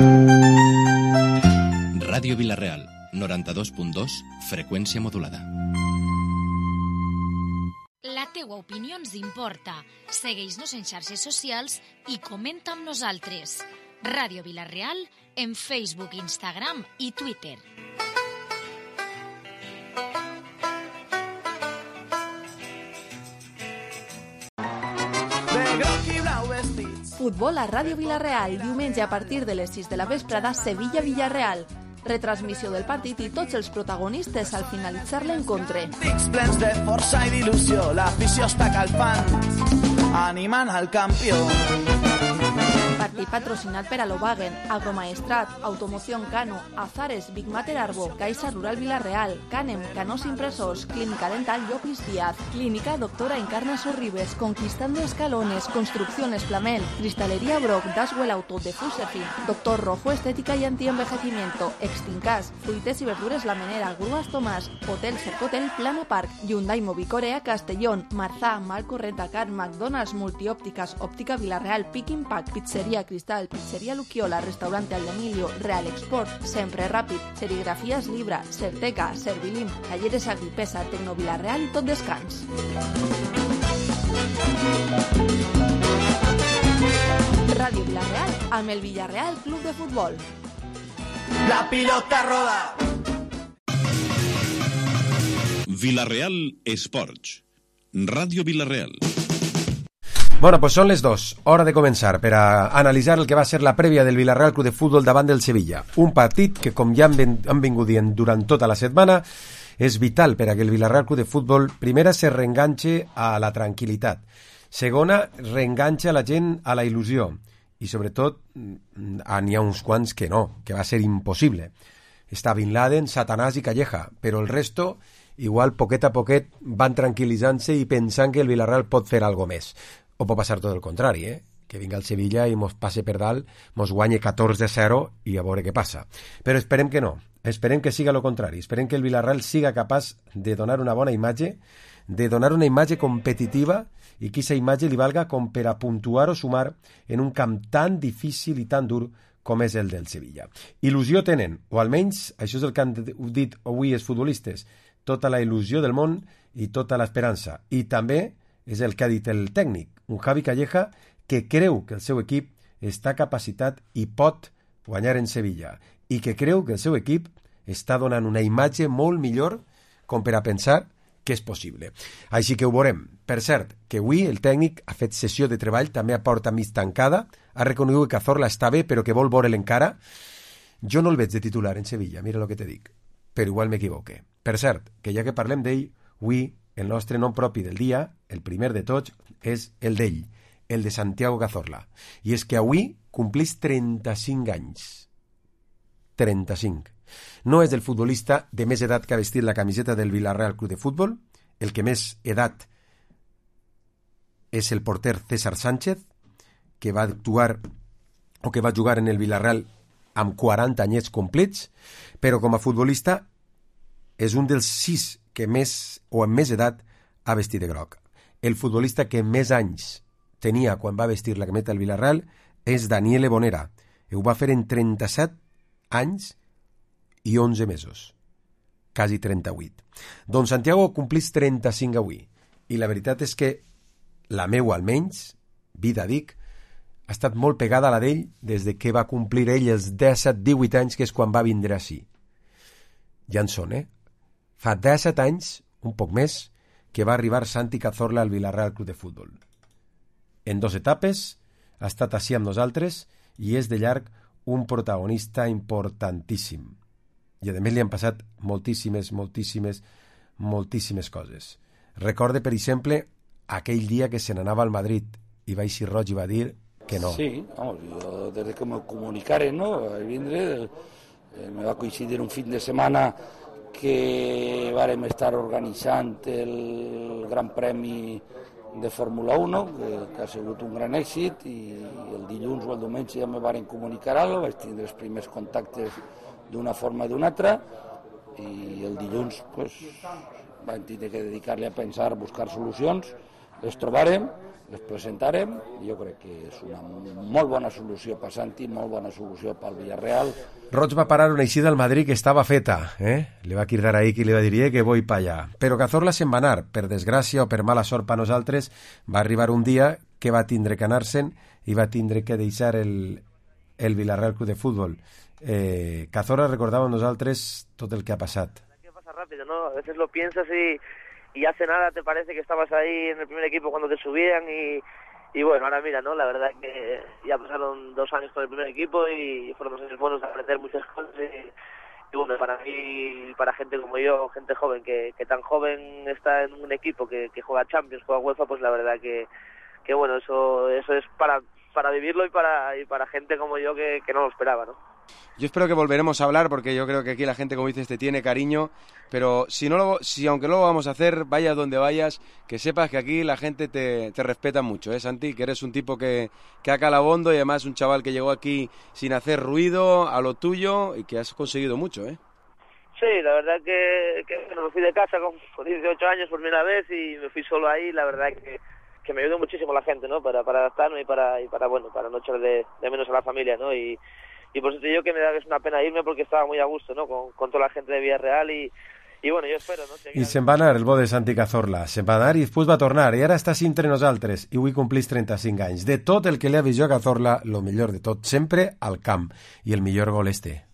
Ràdio Vila-real, 92.2, freqüència modulada. La teua opinió ens importa. Segueix-nos en xarxes socials i comenta amb nosaltres. Ràdio Vila-real en Facebook, Instagram i Twitter. Futbol a Ràdio Vila-real, diumenge a partir de les 6 de la vesprada, Sevilla-Villarreal. Retransmissió del partit i tots els protagonistes al finalitzar l'encontre. Dics plens de força i d'il·lusió, l'afició està calfant, animant al campió. Partit patrocinat per Alobagen, Agromaestrat, Automoción Cano, Azares, Big Mater Arbo, Caixa Rural Vila-real, Canem, Canós Impresors, Clínica Dental Llopis Díaz, Clínica Doctora Encarna Sorribes, Conquistando Escalones, Construcciones Flamel, Cristalería Brock, Daswell Auto, de Fusefin, Doctor Rojo Estética y Antienvejecimiento, Extincas, Fruites y Verduras La Menera, Grúas Tomás, Hotel Cercotel, Plana Park, Hyundai Movicorea, Castellón, Marzá, Malco Rentacar, McDonald's, Multiópticas, Óptica Vila-real, Pick Impact, Pizzería Cristal, Pizzería Luquiola, Restaurante Aldemilio, Real Export, Sempre Ràpid, Serigrafías Libra, Certeca, Servilim, Talleres Agripesa, Tecno Vila-real i Tot Descans. Ràdio Vila-real amb el Villarreal Club de Futbol. La pilota roda. Vila-real Esports. Ràdio Vila-real. Bueno, pues són les 2, hora de començar per a analitzar el que va ser la prèvia del Villarreal Club de Futbol davant del Sevilla. Un partit que, com ja han vingut dient durant tota la setmana, és vital per a que el Villarreal Club de Futbol, primera, se reenganxe a la tranquil·litat, segona, reenganxe a la gent a la il·lusió, i sobretot n'hi ha uns quants que no, que va ser impossible. Està Bin Laden, Satanàs i Calleja, però el resto, igual poquet a poquet, van tranquil·litzant-se i pensant que el Villarreal pot fer alguna més. O pot passar tot el contrari, que vinga el Sevilla i mos passe per dalt, mos guanye 14-0 i a veure què passa. Però esperem que no, esperem que siga el contrari, esperem que el Villarreal siga capaç de donar una bona imatge, de donar una imatge competitiva i que aquesta imatge li valga com per a puntuar o sumar en un camp tan difícil i tan dur com és el del Sevilla. Il·lusió tenen, o almenys això és el que han dit avui els futbolistes, tota la il·lusió del món i tota l'esperança. I també és el que ha dit el tècnic, un Javi Calleja que creu que el seu equip està capacitat i pot guanyar en Sevilla i que creu que el seu equip està donant una imatge molt millor com per a pensar que és possible. Així que ho veurem. Per cert, que avui el tècnic ha fet sessió de treball, també a porta mig tancada, ha reconegut que Cazorla està bé però que vol veure'l encara. Jo no el veig de titular en Sevilla, mira el que te dic, però igual m'equivoque. Per cert, que ja que parlem d'ell, avui el nostre nom propi del dia, el primer de tots, és el d'ell, el de Santiago Cazorla. I és que avui complís 35 anys. 35. No és el futbolista de més edat que ha vestit la camiseta del Villarreal Club de Futbol, el que més edat és el porter César Sánchez, que va actuar o que va jugar en el Villarreal amb 40 anyets complets, però com a futbolista és un dels 6 que més o amb més edat ha vestit de groc. El futbolista que més anys tenia quan va vestir la camiseta del Villarreal és Daniele Bonera. Ho va fer en 37 anys i 11 mesos. Quasi 38. Doncs Santiago complís 35 avui. I la veritat és que la meua, almenys, vida dic, ha estat molt pegada a la d'ell des de que va complir ell els 17-18 anys, que és quan va vindre ací. Ja en són, Fa 17 anys, un poc més, que va arribar Santi Cazorla al Villarreal Club de Futbol. En 2 etapes ha estat ací amb nosaltres i és de llarg un protagonista importantíssim. I a més li han passat moltíssimes coses. Recorde, per exemple, aquell dia que se n'anava al Madrid i va eixir roig i va dir que no. Sí, vamos, yo desde que me comunicaron, ¿no? Al vindre, me va a coincidir un fin de semana que vàrem estar organitzant el Gran Premi de Fórmula 1, que ha sigut un gran èxit, i el dilluns o el diumenge ja me varen comunicar alguna cosa, vaig tindre els primers contactes d'una forma o d'una altra, i el dilluns pues, vam tenir que dedicar-li a pensar, a buscar solucions, les trobarem, les presentarem. Jo crec que és una molt bona solució per Santi, molt bona solució pel Villarreal. Roig va parar una eixida al Madrid que estava feta, Le va cridar ahí que li va dir que voy pa allà. Però Cazorla se'n va anar. Per desgràcia o per mala sort per nosaltres, va arribar un dia que va tindre que anar-se'n i va tindre que deixar el Villarreal Club de Fútbol. Cazorla recordava a nosaltres tot el que ha passat. Que pasa rápido, ¿no? A veces lo piensas y hace nada te parece que estabas ahí en el primer equipo cuando te subían y bueno, ahora mira, ¿no? La verdad que ya pasaron 2 años con el primer equipo y fueron 2 años buenos de aprender muchas cosas y bueno, para mí, para gente como yo, gente joven, que tan joven está en un equipo que juega Champions, juega UEFA, pues la verdad que bueno, eso es para vivirlo y para gente como yo que no lo esperaba, ¿no? Yo espero que volveremos a hablar porque yo creo que aquí la gente, como dices, te tiene cariño, pero si aunque no lo vamos a hacer, vayas donde vayas, que sepas que aquí la gente te respeta mucho, Santi, que eres un tipo que ha calabondo y además un chaval que llegó aquí sin hacer ruido, a lo tuyo y que has conseguido mucho, Sí, la verdad que me fui de casa con 18 años por primera vez y me fui solo ahí, la verdad que me ayudó muchísimo la gente, ¿no? Para adaptarme y para bueno, para no echar de menos a la familia, ¿no? Y por eso te digo que me da que es una pena irme porque estaba muy a gusto, ¿no? Con toda la gente de Villarreal y bueno, jo espero, no? I se'n va anar el bo de Santi Cazorla, se'n va anar i després va tornar, i ara està entre nosaltres, i avui complís 35 anys. De tot el que li ha vist jo a Cazorla, lo millor de tot, sempre al camp, i el millor gol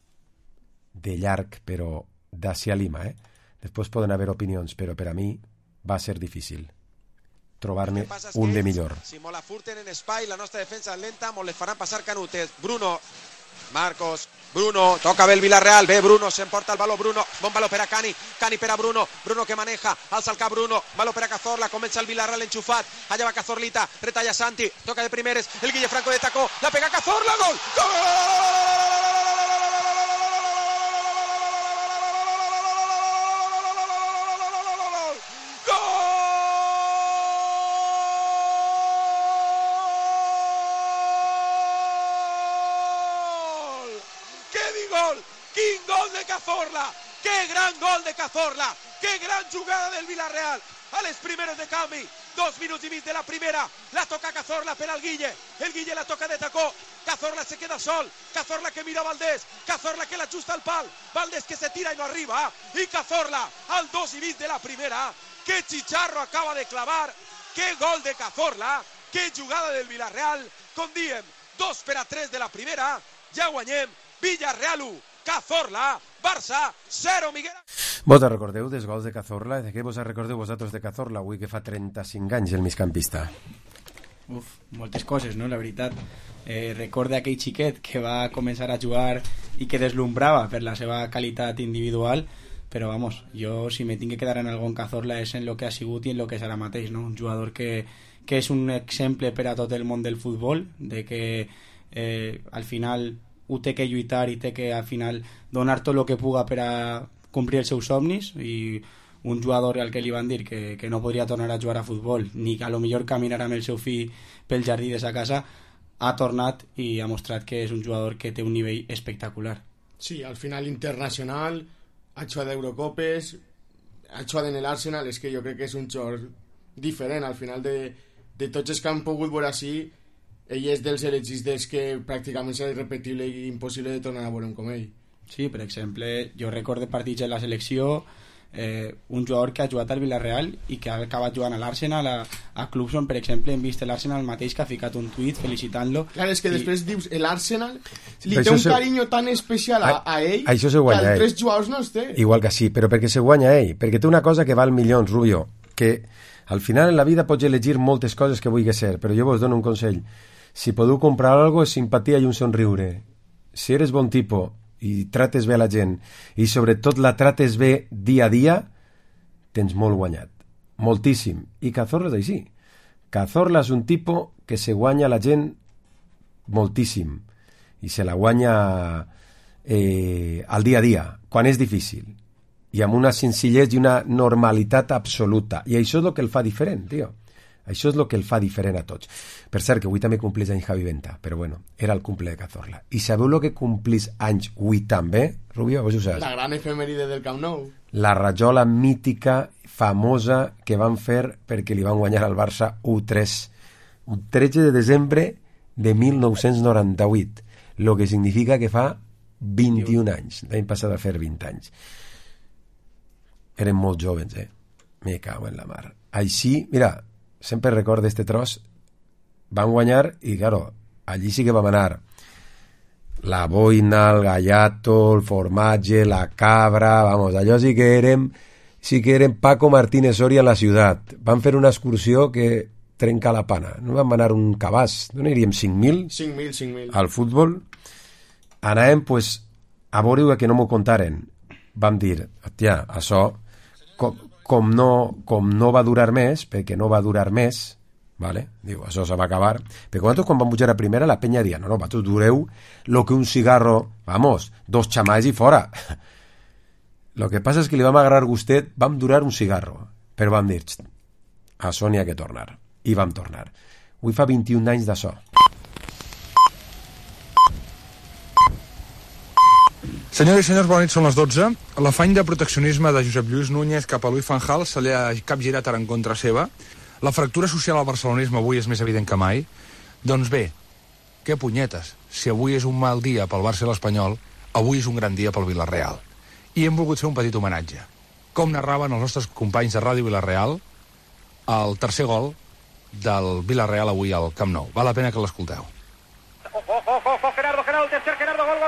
de llarg, però d'ací a Lima, Després poden haver opinions, però per a mi va ser difícil trobar-ne un de millor. Si mo la furten en espai, la nostra defensa és lenta, mo les faran passar canutes. Bruno, Marcos, Bruno, toca bé el Villarreal, bé Bruno, s'emporta el baló Bruno, bon baló per a Cani per a Bruno, Bruno que maneja, alça el cap Bruno, baló per a Cazorla, comença el Villarreal enxufat, allà va Cazorlita, retalla Santi, toca de primeres, el Guille Franco de tacó, la pega Cazorla, gol! ¡Quin gol de Cazorla! ¡Qué gran gol de Cazorla! ¡Qué gran jugada del Villarreal! A les primeres de canvi, 2 minuts i mig de la primera, la toca Cazorla per al Guille, el Guille la toca de tacó, Cazorla se queda sol, Cazorla que mira a Valdés, Cazorla que l'ajusta al pal, Valdés que se tira i no arriba, i Cazorla al 2 i mig de la primera, que Chicharro acaba de clavar, qué gol de Cazorla, qué jugada del Villarreal, com diem, 2-3 de la primera, ja guanyem, Villarreal 1, Cazorla, Barça, 0, Miguel. Vos recordeu dels gols de Cazorla? De què vos recordeu vosaltres de Cazorla avui que fa 35 anys el migcampista? Moltes coses, no? La veritat. Recorda aquell xiquet que va començar a jugar i que deslumbrava per la seva qualitat individual, però vamos, jo si me tinc que quedar en algun Cazorla és en lo que ha sigut i en lo que és ara mateix, no? Un jugador que és un exemple per a tot el món del futbol, de que al final ho té que lluitar i té que al final donar tot el que puga per a complir els seus somnis, i un jugador al que li van dir que no podria tornar a jugar a futbol ni que a lo millor caminar amb el seu fill pel jardí de sa casa, ha tornat i ha mostrat que és un jugador que té un nivell espectacular. Sí, al final internacional, ha jugat d'Eurocopes, ha jugat en l'Arsenal, és que jo crec que és un jugador diferent. Al final de tots els que han pogut veure així, ell és dels elegits que pràcticament serà irrepetible i impossible de tornar a veure com ell. Sí, per exemple, jo recordo partits en la selecció, un jugador que ha jugat al Villarreal i que ha acabat jugant a l'Arsenal, a clubs on, per exemple, hem vist l'Arsenal mateix que ha ficat un tuit felicitant-lo. Clar, és que després dius, l'Arsenal li té un carinyo tan especial a ell això se guanya que altres jugadors no es té. Igual que sí, però perquè se guanya ell, perquè té una cosa que val milions, Rubio, que al final en la vida pots elegir moltes coses que vulguis ser, però jo vos dono un consell. Si podeu comprar algo és simpatia i un somriure. Si eres bon tipus i trates bé a la gent i sobretot la trates bé dia a dia, tens molt guanyat, moltíssim. I Cazorla és així. Cazorla és un tipus que se guanya la gent moltíssim i se la guanya al dia a dia, quan és difícil, i amb una senzillesa i una normalitat absoluta, i això és el que el fa diferent, tio. Això és el que el fa diferent a tots. Per cert, que avui també complís anys Javi Venta, però bueno, era el cumple de Cazorla. I sabeu el que complís anys avui també, Rubio? Vos ho saps? La gran efemèride del Camp Nou. La rajola mítica, famosa, que van fer perquè li van guanyar al Barça 1-3 un 13 de desembre de 1998, el que significa que fa 21 anys. L'any passat a fer 20 anys. Eren molt jovens, Me cago en la mar. Així, mira, sempre recordo este tros, van guanyar i, claro, allí sí que vam anar la boina, el gallato, el formatge, la cabra, vamos, allò sí que érem Paco Martínez Soria en la ciutat. Van fer una excursió que trenca la pana. No vam anar un cabàs, no aniríem 5.000? 5.000. Al futbol. Anàvem, pues, a veure que no m'ho contaren. Vam dir, hòstia, això, com no va durar més, perquè no va durar més, vale? Diu, això se va acabar. Perquè nosaltres quan vam pujar a primera, la penya dia, no, vosaltres dureu lo que un cigarro, vamos, 2 xamais i fora. Lo que passa és que li vam agarrar gustet, vam durar un cigarro, però vam dir, a Sònia que tornar. I vam tornar. Avui fa 21 anys d'això. Senyores i senyors, bona nit, són les 12. L'afany de proteccionisme de Josep Lluís Núñez cap a Louis van Gaal se li ha capgirat ara en contra seva. La fractura social al barcelonisme avui és més evident que mai. Doncs bé, què punyetes? Si avui és un mal dia pel Barça i l'Espanyol, avui és un gran dia pel Villarreal. I hem volgut fer un petit homenatge. Com narraven els nostres companys de Ràdio Villarreal el tercer gol del Villarreal avui al Camp Nou. Val la pena que l'escolteu. Gerardo, el tercer Gerardo, gol.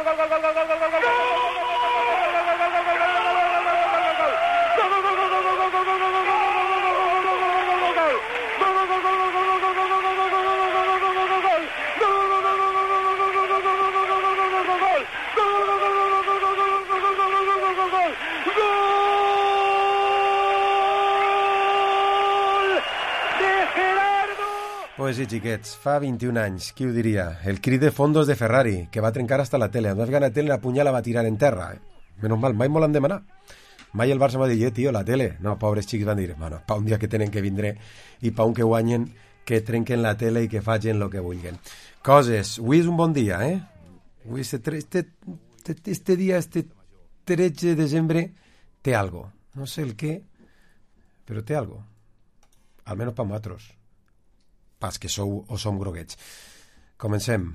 Pues sí, xiquets, fa 21 anys, qui ho diria? El crit de fondos de Ferrari, que va trencar hasta la tele. Ens va ficar a la tele, la punyala va tirar en terra. Menos mal, mai m'ho l'han demanat. Mai el Barça va dir, tio, la tele. No, pobres xics van dir, bueno, pa un dia que tenen que vindre i pa un que guanyen, que trenquen la tele i que facin lo que vulguen. Coses, avui és un bon dia, Avui este dia, este 13 de desembre, té algo. No sé el què, però té algo. Almenys pa nosaltres. Pas que sou o som groguets. Comencem.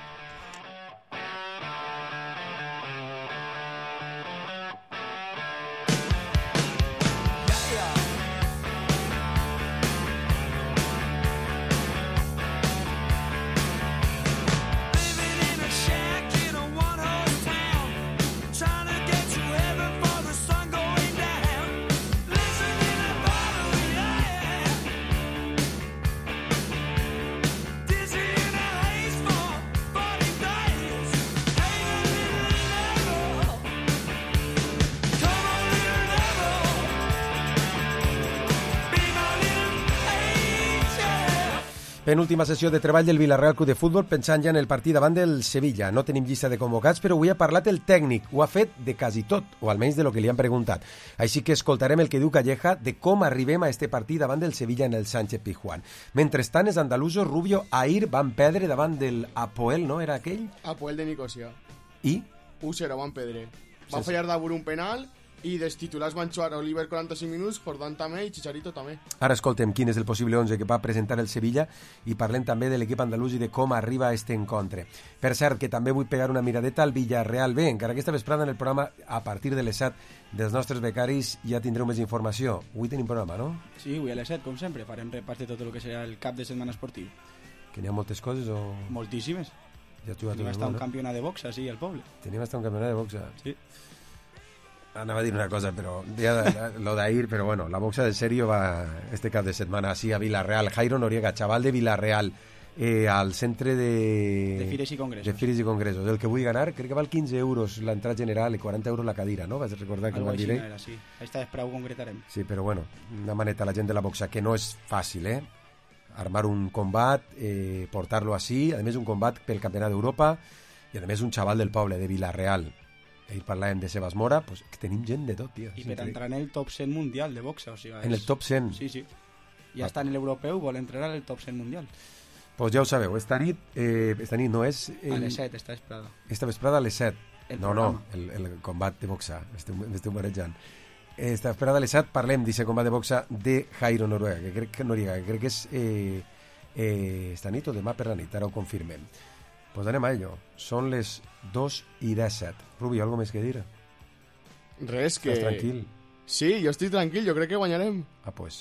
Penúltima sessió de treball del Villarreal Club de Futbol pensant ja en el partit davant del Sevilla. No tenim llista de convocats, però avui ha parlat el tècnic. Ho ha fet de quasi tot, o almenys de lo que li han preguntat. Així que escoltarem el que diu Calleja de com arribem a este partit davant del Sevilla en el Sánchez Pizjuán. Mentrestant, els andalusos Rubio ahir van perdre davant del Apoel, no? Era aquell? Apoel de Nicosia. I? 1-0 van perdre. Va fallar d'abur un penal i dels titulars van jugar Oliver 45 minuts, Jordán també i Chicharito també. Ara escoltem quin és el possible 11 que va presentar el Sevilla i parlem també de l'equip andalús i de com arriba a este encontre. Per cert, que també vull pegar una miradeta al Villarreal B, encara aquesta vesprada en el programa a partir de les 7 dels nostres becaris ja tindreu més informació. Avui tenim programa, no? Sí, avui a les 7, com sempre, farem repàs de tot el que serà el cap de setmana esportiu. Que n'hi ha moltes coses o...? Moltíssimes. Ja tenim hasta un campionat de boxa, sí, al poble. Tenim hasta un campionat de boxa? Sí. Anava a dir una cosa, però lo d'ahir, però bueno, la boxa de serio va este cap de setmana así a Villarreal. Jairo Noriega, chaval de Villarreal, al centre de Fires i Congressos. De Fires i Congressos. El que vull ganar, crec que val 15 euros l'entrada general i 40 euros la cadira, no? Vas recordar que algo ho diré? Era, sí. Esta vespre ho concretarem. Sí, però bueno, una maneta a la gent de la boxa, que no és fàcil, armar un combat, portar-lo així, a més un combat pel Campionat d'Europa i a més un xaval del poble, de Villarreal. Ahir parlàvem de Sebas Mora, pues, que tenim gent de tot, tio. I per entrar en el top 100 mundial de boxa, o sigui... En el top 100? Sí, sí. Ja està en l'europeu, vol entrar al top 100 mundial. Pues ja ho sabeu, esta nit no és... A les 7, esta vesprada. Esta vesprada a les 7. No, el combat de boxa, m'esteu marejant. Esta vesprada a les 7 parlem d'aquest combat de boxa de Jairo Noriega, que crec que és esta nit o demà per la nit, ara ho confirmem. Pues anem a ello. Són les 2:17. Rubi, algo més que dir? Res, que... Estàs tranquil? Sí, jo estic tranquil, jo crec que guanyarem. Ah, pues...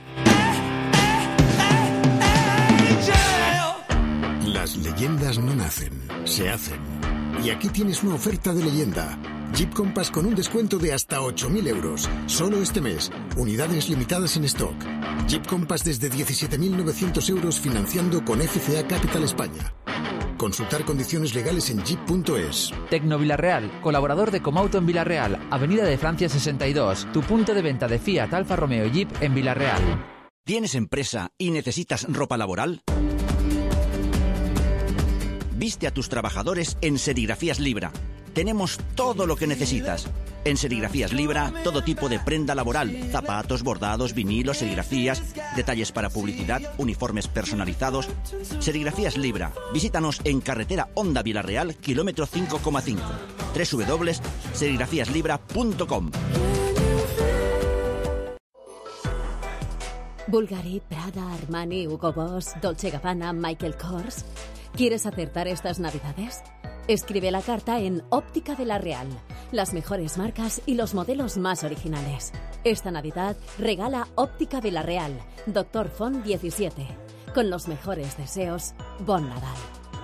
Las leyendas no nacen, se hacen. Y aquí tienes una oferta de leyenda. Jeep Compass con un descuento de hasta 8.000 euros. Solo este mes. Unidades limitadas en stock. Jeep Compass desde 17.900 euros financiando con FCA Capital España. Consultar condiciones legales en jeep.es. Tecno Villarreal, colaborador de Comauto en Villarreal, Avenida de Francia 62, tu punto de venta de Fiat, Alfa Romeo y Jeep en Villarreal. ¿Tienes empresa y necesitas ropa laboral? Viste a tus trabajadores en Serigrafías Libra. Tenemos todo lo que necesitas. En Serigrafías Libra, todo tipo de prenda laboral, zapatos, bordados, vinilos, serigrafías, detalles para publicidad, uniformes personalizados. Serigrafías Libra. Visítanos en carretera Honda Villarreal, kilómetro 5,5. www.serigrafíaslibra.com. Bulgari, Prada, Armani, Hugo Boss, Dolce & Gabbana, Michael Kors. ¿Quieres acertar estas Navidades? Escribe la carta en Óptica Villarreal. Las mejores marcas y los modelos más originales. Esta Navidad regala Óptica Villarreal, Doctor Font 17. Con los mejores deseos, Bon Nadal.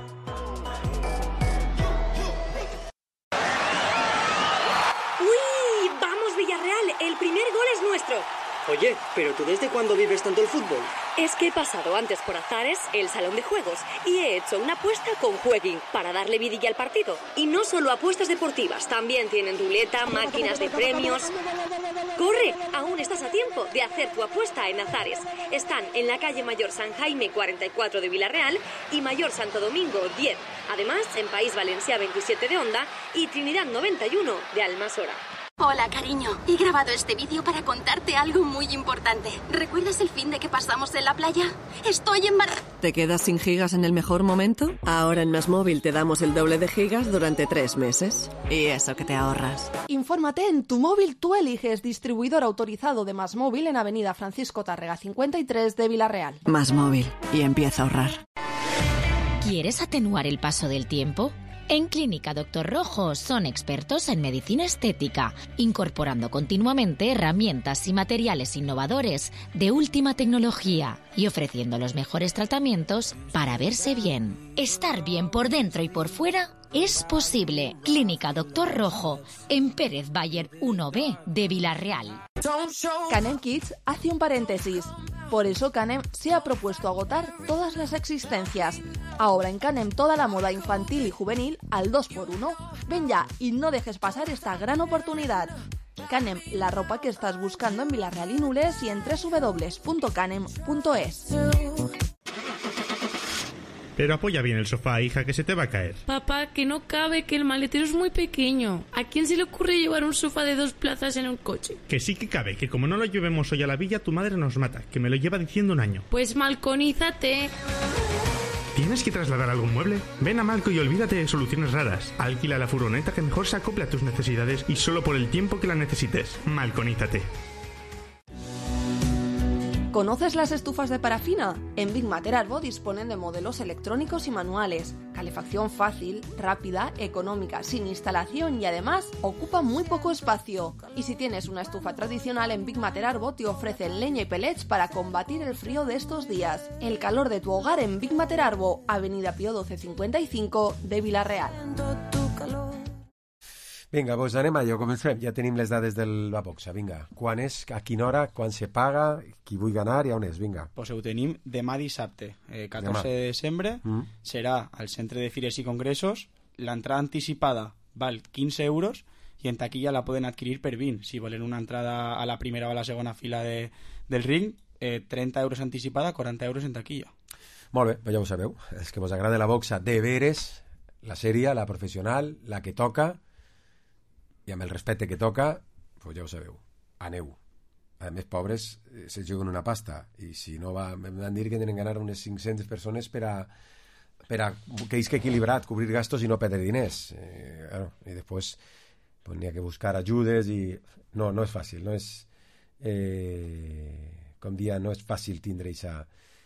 ¡Uy! ¡Vamos, Villarreal! El primer gol es nuestro. Oye, ¿pero tú desde cuándo vives tanto el fútbol? Es que he pasado antes por Azares, el salón de juegos, y he hecho una apuesta con Jueguin para darle vidilla al partido. Y no solo apuestas deportivas, también tienen ruleta, máquinas de premios. ¡Corre! Aún estás a tiempo de hacer tu apuesta en Azares. Están en la calle Mayor San Jaime 44 de Villarreal y Mayor Santo Domingo 10. Además, en País Valencia 27 de Onda y Trinidad 91 de Almasora. Hola, cariño. He grabado este vídeo para contarte algo muy importante. ¿Recuerdas el fin de que pasamos en la playa? Estoy embarazada. ¿Te quedas sin gigas en el mejor momento? Ahora en MásMóvil te damos el doble de gigas durante 3 meses. Y eso que te ahorras. Infórmate en Tu Móvil Tú Eliges, distribuidor autorizado de MásMóvil en Avenida Francisco Tárrega 53 de Villarreal. MásMóvil. Y empieza a ahorrar. ¿Quieres atenuar el paso del tiempo? En Clínica Doctor Rojo son expertos en medicina estética, incorporando continuamente herramientas y materiales innovadores de última tecnología y ofreciendo los mejores tratamientos para verse bien. Estar bien por dentro y por fuera es posible. Clínica Doctor Rojo, en Pérez Bayer 1B de Villarreal. Canem Kids hace un paréntesis. Por eso Canem se ha propuesto agotar todas las existencias. Ahora en Canem toda la moda infantil y juvenil al 2x1. Ven ya y no dejes pasar esta gran oportunidad. Canem, la ropa que estás buscando en Villarreal y Nules y en www.canem.es. Pero apoya bien el sofá, hija, que se te va a caer. Papá, que no cabe, que el maletero es muy pequeño. ¿A quién se le ocurre llevar un sofá de 2 plazas en un coche? Que sí que cabe, que como no lo llevemos hoy a la villa, tu madre nos mata, que me lo lleva diciendo un año. Pues malconízate. ¿Tienes que trasladar algún mueble? Ven a Malco y olvídate de soluciones raras. Alquila la furgoneta que mejor se acople a tus necesidades y solo por el tiempo que la necesites. Malconízate. ¿Conoces las estufas de parafina? En Big Mater Arbo disponen de modelos electrónicos y manuales, calefacción fácil, rápida, económica, sin instalación y además ocupa muy poco espacio. Y si tienes una estufa tradicional, en Big Mater Arbo te ofrecen leña y pellets para combatir el frío de estos días. El calor de tu hogar en Big Mater Arbo, Avenida Pío 1255 de Villarreal. Vinga, doncs anem allò, comencem. Ja tenim les dades de la boxa, vinga. Quan és, a quina hora, quan se paga, qui vull ganar i on és, vinga. Pues ho tenim demà dissabte, 14 de desembre, serà al Centre de Fires i Congressos. L'entrada anticipada val 15 euros i en taquilla la poden adquirir per 20. Si volen una entrada a la primera o a la segona fila del ring, 30 euros anticipada, 40 euros en taquilla. Molt bé, ja ho sabeu. És que vos agrada la boxa de veres, la sèria, la professional, la que toca, i amb el respecte que toca, pues ja ho sabeu, aneu. A més, pobres, se juguen una pasta, i si no va, em van dir que tenen ganar unes 500 persones per a que és que equilibrat, cobrir gastos i no perdre diners. Claro, i després pues, n'hi ha que buscar ajudes i... No és fàcil, no és... com dia, no és fàcil tindre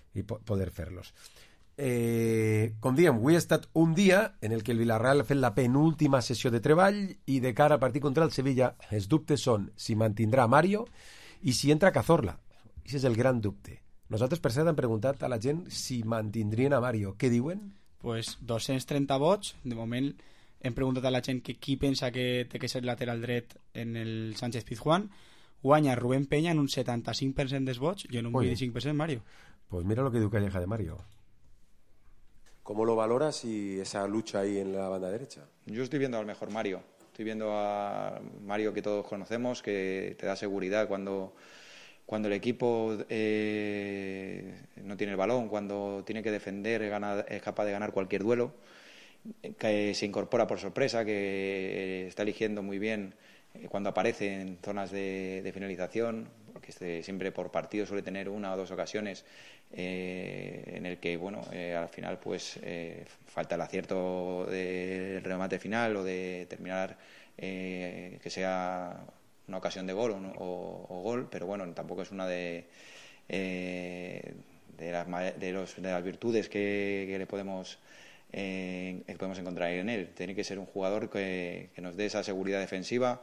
i poder fer-los. Com diem, avui ha estat un dia en el que el Villarreal ha fet la penúltima sessió de treball i de cara al partit contra el Sevilla els dubtes són si mantindrà Mario i si entra Cazorla. Aquest és el gran dubte. Nosaltres, per cert, hem preguntat a la gent si mantindrien a Mario. Què diuen? Pues 230 vots. De moment hem preguntat a la gent que qui pensa que té que ser lateral dret en el Sánchez Pizjuán. Guanya Rubén Peña en un 75% dels vots i en un 25% Mario. Pues mira lo que diu Calleja de Mario. ¿Cómo lo valoras y esa lucha ahí en la banda derecha? Yo estoy viendo al mejor Mario. Estoy viendo a Mario que todos conocemos, que te da seguridad cuando el equipo no tiene el balón, cuando tiene que defender, es capaz de ganar cualquier duelo, que se incorpora por sorpresa, que está eligiendo muy bien cuando aparece en zonas de finalización, porque siempre por partido suele tener una o dos ocasiones en el que al final pues falta el acierto del remate final o de terminar que sea una ocasión de gol o gol, pero bueno, tampoco es una de las virtudes que le podemos encontrar en él. Tiene que ser un jugador que nos dé esa seguridad defensiva,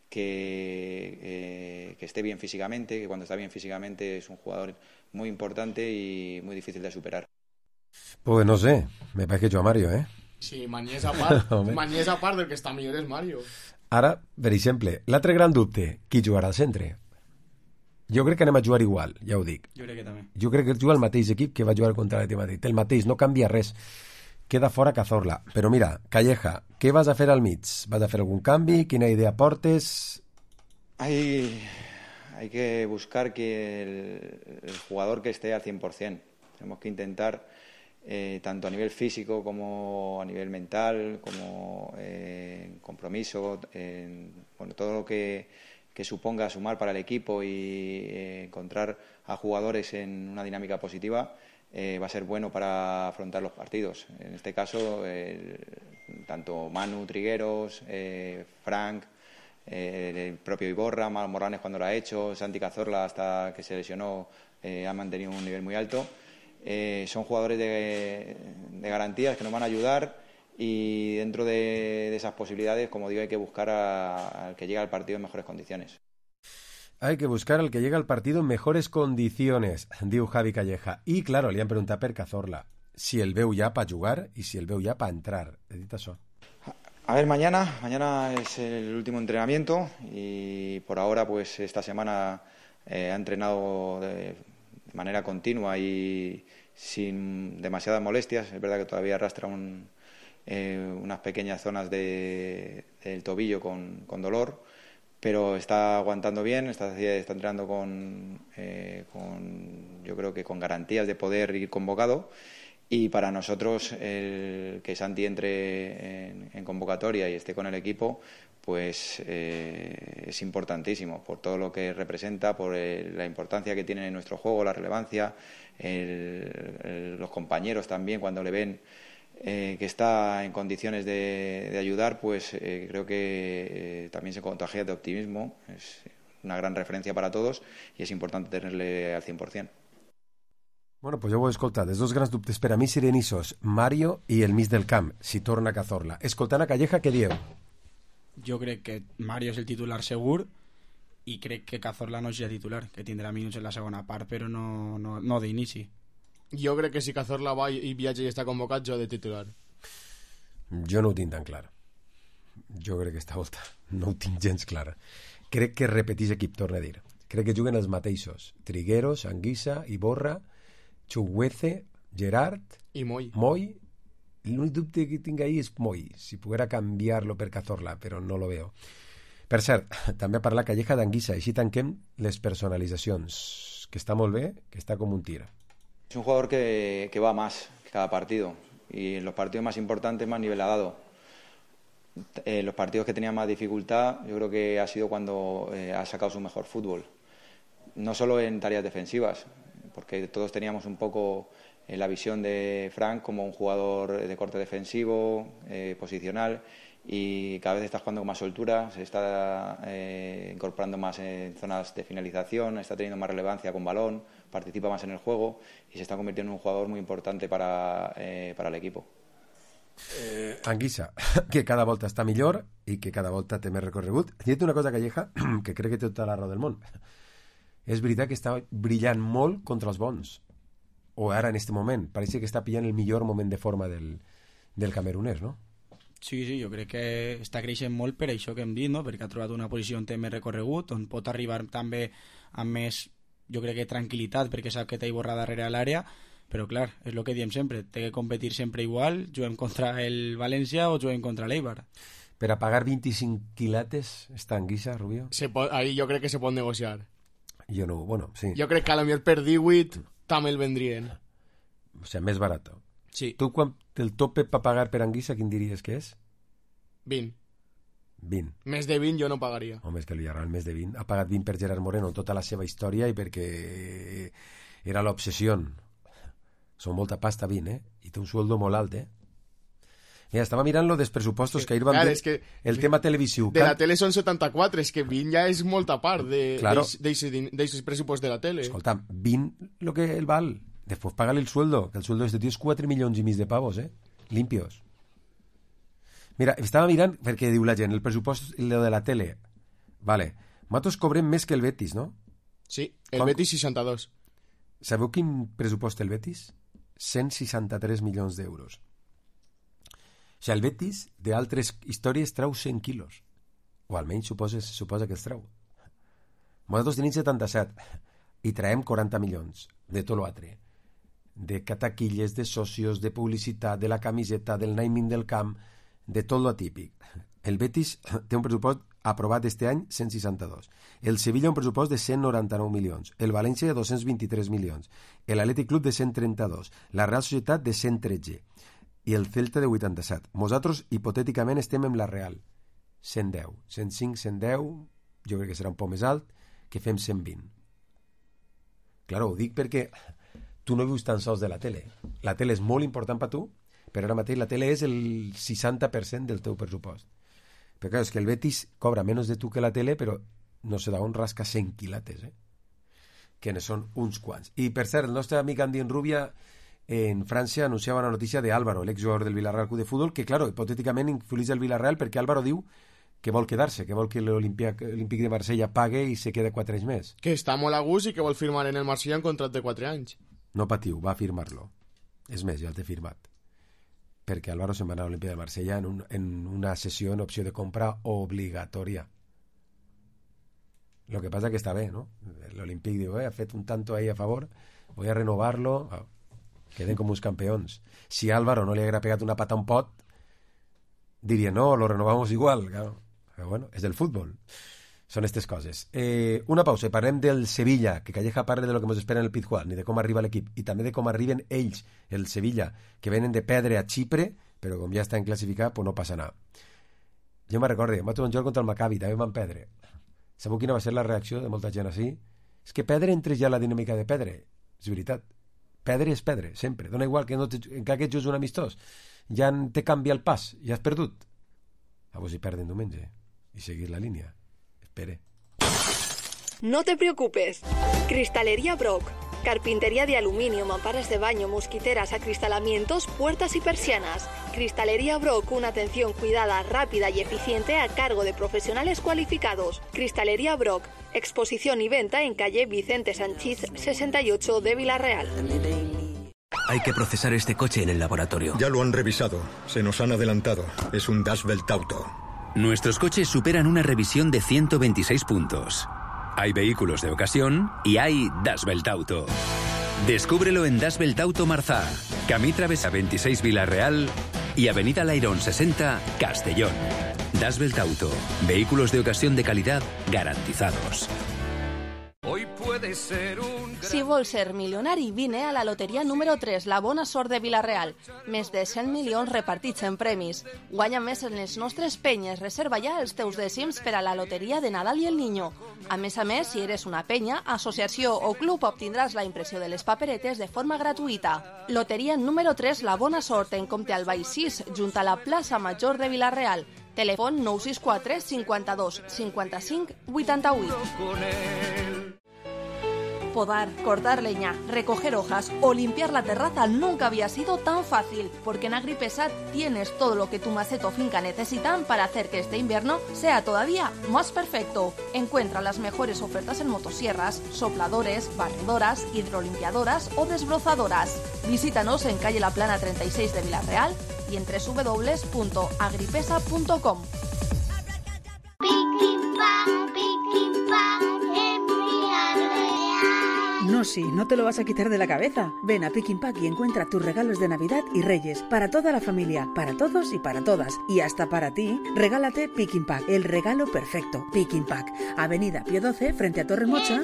que esté bien físicamente, que cuando está bien físicamente es un jugador muy importante y muy difícil de superar. Pues no sé, me parece que yo a Mario, Sí, Mañés a part del que està millor és Mario. Ara, per exemple, l'altre gran dubte, qui jugarà al centre? Jo crec que anem a jugar igual, ja ho dic. Jo crec que també. Jo crec que juga el mateix equip que va jugar contra l'Atlètic Madrid. El mateix, no canvia res. Queda fora Cazorla. Però mira, Calleja, què vas a fer al mig? Vas a fer algun canvi? Quina idea portes? Hay que buscar que el jugador que esté al 100%. Tenemos que intentar, tanto a nivel físico como a nivel mental, como compromiso, todo lo que suponga sumar para el equipo y encontrar a jugadores en una dinámica positiva, va a ser bueno para afrontar los partidos. En este caso, tanto Manu Trigueros, Frank, el propio Iborra, Morlanes cuando lo ha hecho, Santi Cazorla hasta que se lesionó ha mantenido un nivel muy alto. Son jugadores de garantías que nos van a ayudar y dentro de esas posibilidades, como digo, hay que buscar al que llega al partido en mejores condiciones. Hay que buscar al que llega al partido en mejores condiciones, diu Javi Calleja. I, claro, li han preguntat per Cazorla si el veu ja per jugar i si el veu ja per entrar. He dit això. A ver, mañana es el último entrenamiento y por ahora, pues esta semana ha entrenado de manera continua y sin demasiadas molestias. Es verdad que todavía arrastra unas pequeñas zonas del tobillo con dolor, pero está aguantando bien, está entrenando yo creo que con garantías de poder ir convocado. Y para nosotros el que Santi entre en convocatoria y esté con el equipo, pues es importantísimo por todo lo que representa, por la importancia que tiene en nuestro juego, la relevancia, los compañeros también cuando le ven que está en condiciones de ayudar, pues creo que también se contagia de optimismo. Es una gran referencia para todos y es importante tenerle al 100%. Bueno, pues jo ho he escoltat. Els dos grans dubtes per a mi serien issos, Mario i el mig del camp, si torna Cazorla. Escoltant a Calleja, què dieu? Jo crec que Mario és el titular segur i crec que Cazorla no serà titular, que tindrà minuts en la segona part, però no d'inici. Jo crec que si Cazorla va i viatja i està convocat, jo de titular. Jo no ho tinc tan clar. Jo crec que esta volta no ho tinc gens clara. Crec que repeteix equip, torna a dir. Crec que juguen els mateixos. Trigueros, Anguissa, Iborra, Chuguece, Gerard i Moy. L'únic dubte que tinc ahí és Moy, si poguera canviar-lo per Cazorla, però no lo veo. Per cert, també ha parlat Calleja d'Anguissa, així tanquem les personalitzacions, que està molt bé, que està com un tir. Es un jugador que va más que cada partido y en los partidos más importantes más nivel ha dado. Los partidos que tenían más dificultad yo creo que ha sido cuando ha sacado su mejor fútbol, no solo en tareas defensivas, porque todos teníamos un poco la visión de Frank como un jugador de corte defensivo, posicional, y cada vez está jugando con más soltura, se está incorporando más en zonas de finalización, está teniendo más relevancia con balón, participa más en el juego y se está convirtiendo en un jugador muy importante para el equipo. Anguissa, que cada volta està millor i que cada volta té més recorregut. Dic una cosa, Calleja, que crec que té tota la raó del món. És veritat que està brillant molt contra els bons. O ara, en este moment. Pareix que està pillant el millor moment de forma del camerunès, no? Sí, jo crec que està creixent molt per això que hem dit, no? Perquè ha trobat una posició on té més recorregut, on pot arribar també amb més, jo crec que tranquil·litat, perquè sap que té borrar darrere l'àrea, però clar, és el que diem sempre, té que competir sempre igual, juguem contra el València o juguem contra l'Eibar. Per a pagar 25 quilates està Anguissa, Rubio? Ahí jo crec que se pot negociar. Jo no, bueno, sí. Jo crec que a lo millor per 18 també el vendrien. O sea, més barato. Sí. Tu, quan el tope per pagar per Anguissa, quin diries que és? 20. 20. Més de 20 jo no pagaria. Home, és que el Villarreal més de 20. Ha pagat 20 per Gerard Moreno tota la seva història i perquè era l'obsessió. Són molta pasta, 20, I té un sueldo molt alt, Mira, estava mirant lo dels pressupostos que ahir van dir, el tema televisiu. De la tele són 74, és que 20 ja és molta part d'aquest pressupost de la tele. Escolta, 20 lo que el val. Después págale el sueldo, que el sueldo de este tío es 4 milions i mig de pavos, limpios. Mira, estava mirant, perquè diu la gent, el pressupost lo de la tele. Vale, nosaltres cobrem més que el Betis, no? Sí, el Betis 62. Sabeu quin pressupost té el Betis? 163 milions d'euros. O sigui, el Betis d'altres històries trau 100 quilos. O almenys suposa que els trau. Nosaltres tenim 77 i traiem 40 milions de tot l'altre. De cataquilles, de socios, de publicitat, de la camiseta, del naming del camp, de tot lo típic. El Betis té un pressupost aprovat este any 162. El Sevilla un pressupost de 199 milions. El València de 223 milions. L'Atlètic Club de 132. La Real Societat de 113. I el Celta de 87. Nosaltres, hipotèticament, estem amb la Real. 110. 105, 110, jo crec que serà un poc més alt, que fem 120. Claro, ho dic perquè tu no vius tan sols de la tele. La tele és molt important per tu, però ara mateix la tele és el 60% del teu pressupost. Però clar, és que el Betis cobra menys de tu que la tele, però no sé d'on rasca 100 quilates, que ne són uns quants. I per cert, el nostre amic Andy Enrubia en França anunciava una notícia d'Álvaro, l'exjugador del Villarreal Club de Futbol, que, claro, hipotèticament influeix el Villarreal perquè Álvaro diu que vol quedar-se, que vol que l'Olímpic de Marsella pague i se quede 4 anys més. Que està molt a gust i que vol firmar en el Marsella un contracte de 4 anys. No patiu, va firmar-lo. És més, ja el té firmat. Perquè Álvaro se'n va anar a l'Olímpic de Marsella en una sessió en opció de compra obligatòria. Lo que pasa que està bé, ¿no? L'Olímpic diu, ha fet un tanto ahí a favor, voy a renovarlo, queden com uns campeons. Si Álvaro no li haguera pegat una pata a un pot, diria, no, lo renovamos igual, claro. Pero bueno, és del fútbol. Són aquestes coses. Una pausa, parlem del Sevilla, que Calleja parla de lo que ens espera en el Pizjuán, i de com arriba l'equip, i també de com arriben ells, el Sevilla, que venen de perdre a Xipre, però com ja estan classificats, pues no passa nada. Jo me'n recordo, vam jugar contra el Maccabi, també van perdre. Sabeu quina va ser la reacció de molta gent així? És que perdre entres ja la dinàmica de perdre. És veritat. Perdre és perdre, sempre. Dona igual que encara que ets un amistós. Ja te canvia el pas, ja has perdut. A vos hi perden diumenge i seguir la línia. Espere. No te preocupes. Cristalería Brock. Carpintería de aluminio, mamparas de baño, mosquiteras, acristalamientos, puertas y persianas. Cristalería Brock, una atención cuidada, rápida y eficiente a cargo de profesionales cualificados. Cristalería Brock, exposición y venta en calle Vicente Sanchís 68 de Villarreal. Hay que procesar este coche en el laboratorio. Ya lo han revisado. Se nos han adelantado. Es un Das Welt Auto. Nuestros coches superan una revisión de 126 puntos. Hay vehículos de ocasión y hay Das Welt Auto. Descúbrelo en Das Welt Auto Marzá, Camí Travesa 26 Villarreal y Avenida Lairón 60 Castellón. Das Welt Auto. Vehículos de ocasión de calidad garantizados. Hoy puede ser un Si vols ser milionari, vine a la loteria número 3, la bona sort de Vila-real. Més de 100 milions repartits en premis. Guanya més en les nostres penyes. Reserva ja els teus dècims per a la loteria de Nadal i el Niño. A més, si eres una penya, associació o club, obtindràs la impressió de les paperetes de forma gratuïta. Loteria número 3, la bona sort, en Comte Albay 6, junt a la plaça Major de Vila-real. Telèfon 964 52 55 88. Podar, cortar leña, recoger hojas o limpiar la terraza nunca había sido tan fácil, porque en Agripesa tienes todo lo que tu maceta o finca necesitan para hacer que este invierno sea todavía más perfecto. Encuentra las mejores ofertas en motosierras, sopladores, barredoras, hidrolimpiadoras o desbrozadoras. Visítanos en calle La Plana 36 de Vila-real y en www.agripesa.com. No, sí, no te lo vas a quitar de la cabeza. Ven a Pick Pack y encuentra tus regalos de Navidad y Reyes. Para toda la familia, para todos y para todas. Y hasta para ti, regálate Pick Pack, el regalo perfecto. Pick Pack, Avenida Pío 12, frente a Torre Mocha.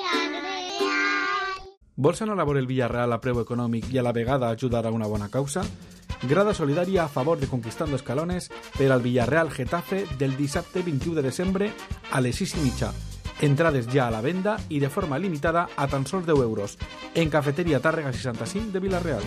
Vols anar a veure el Villarreal a preu econòmic i a la vegada ajudar a una bona causa? Grada solidària a favor de Conquistando Escalones per al Villarreal Getafe del dissabte 21 de desembre a les 6:30. Entrades ja a la venda i de forma limitada a tan sols 10 euros. En Cafeteria Tàrrega 65 de Vila-real.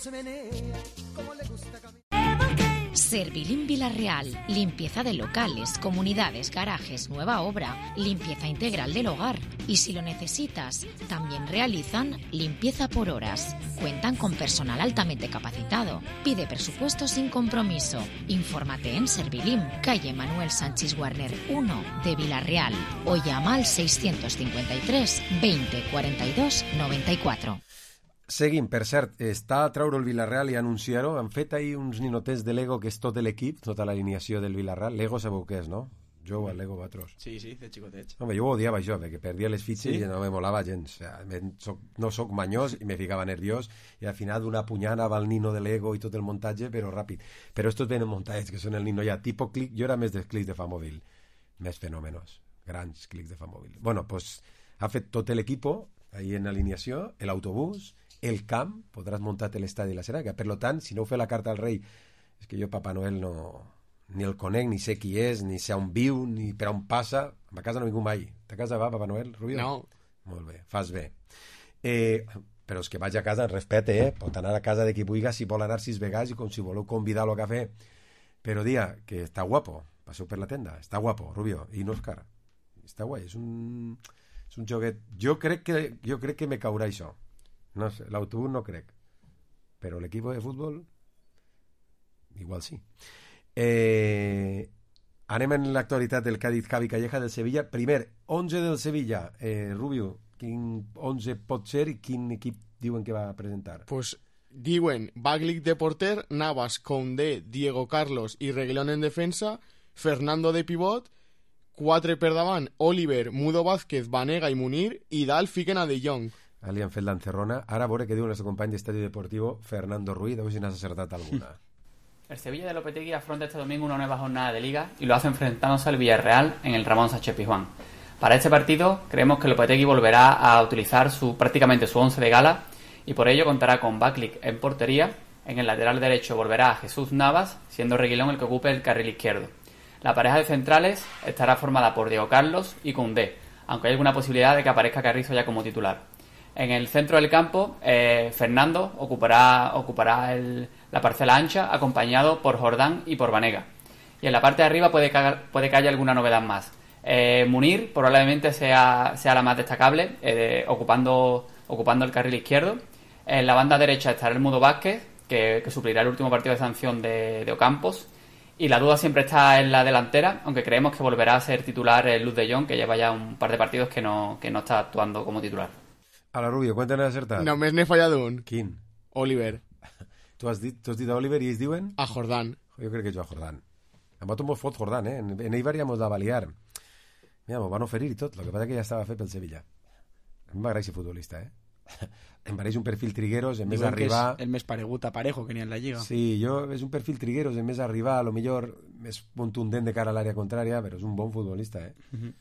Servilín Vila-real. Limpieza de locales, comunidades, garajes, nueva obra, limpieza integral del hogar. Y si lo necesitas, también realizan limpieza por horas. Cuentan con personal altamente capacitado. Pide presupuesto sin compromiso. Infórmate en Servilín, calle Manuel Sánchez Guarner 1 de Vila-real, o llama al 653 20 42 94. Seguim, per cert, està a treure el Villarreal i anunciar-ho. Han fet ahir uns ninotets de Lego, que és tot l'equip, tota l'alineació del Villarreal. Lego sabeu què és, no? Jo al Lego vosaltres. Sí, de xicotets. Home, jo ho odiava això, perquè perdia les fitxes i no me molava gens. O sigui, no soc manyós i me ficava nerviós i al final d'una punyana va el nino de Lego i tot el muntatge, però ràpid. Però estos venen muntats, que són el nino ja tipo clic. Jo era més dels clics de Famòbil. Més fenòmenos. Grans clics de Famòbil. Bueno, pues ha fet tot l'equip ahí en alineació, l'autobús, el camp, podràs muntar l'estadi de la Serra, que per tant, si no ho fa la carta al rei, és que jo Papa Noel no, ni el conec, ni sé qui és, ni sé on viu, ni per on passa. A casa no vingut mai. A casa va Papa Noel, Rubio? No. Molt bé, fas bé. Però és que vaig a casa, respecte, pot anar a casa de qui vulgui, si vol anar 6 vegades i com si voleu convidar-lo a cafè. Però dia que està guapo, passeu per la tenda, està guapo, Rubio, i no és car. Està guai, és un joguet. Jo crec que me caurà això. No sé, l'autobús no crec, però l'equip de futbol igual sí. Anem en l'actualitat del Cádiz, Javi Calleja del Sevilla. Primer, 11 del Sevilla. Rubio, quin 11 pot ser i quin equip diuen que va a presentar? Pues diuen Baglic de porter, Navas, Koundé, Diego Carlos i Reguilón en defensa, Fernando de pivot, 4 per davant, Oliver, Mudo Vázquez, Vanega i Munir, i dalt fiquen a De Jong. Li han fet l'encerrona. Ara a veure què diu el nostre company d'Estadio Deportivo, Fernando Ruiz, a veure si n'has acertat alguna. El Sevilla de Lopetegui afronta este domingo una nueva jornada de Liga y lo hace enfrentándose al Villarreal en el Ramón Sánchez Pizjuán. Para este partido creemos que Lopetegui volverá a utilizar prácticamente su 11 de gala y por ello contará con Baglic en portería. En el lateral derecho volverá a Jesús Navas, siendo Reguilón el que ocupe el carril izquierdo. La pareja de centrales estará formada por Diego Carlos y Koundé, aunque hay alguna posibilidad de que aparezca Carrizo ya como titular. En el centro del campo, Fernando ocupará la parcela ancha, acompañado por Jordán y por Vanega. Y en la parte de arriba puede que haya alguna novedad más. Munir probablemente sea la más destacable, ocupando el carril izquierdo. En la banda derecha estará el Mudo Vázquez, que suplirá el último partido de sanción de Ocampos. Y la duda siempre está en la delantera, aunque creemos que volverá a ser titular Luc de Jong, que lleva ya un par de partidos que no está actuando como titular. A la Rubio, ¿cuánto n'has acertat? Només n'he fallat un. Quin? Oliver. Tu has dit a Oliver i es diuen? A Jordán. Jo crec que jo a Jordán. A vosaltres mos fot Jordán, En Eibar ja mos va baliar. Mira, mos van oferir i tot. El que passa que ja estava fet pel Sevilla. A mi m'agrada ser futbolista, Em pareix un perfil Trigueros, en més arribar... el més paregut a Parejo que n'hi ha en la Lliga. Sí, és un perfil Trigueros, en més arribar, a lo millor més contundent de cara a l'àrea contrària, però és un bon futbolista,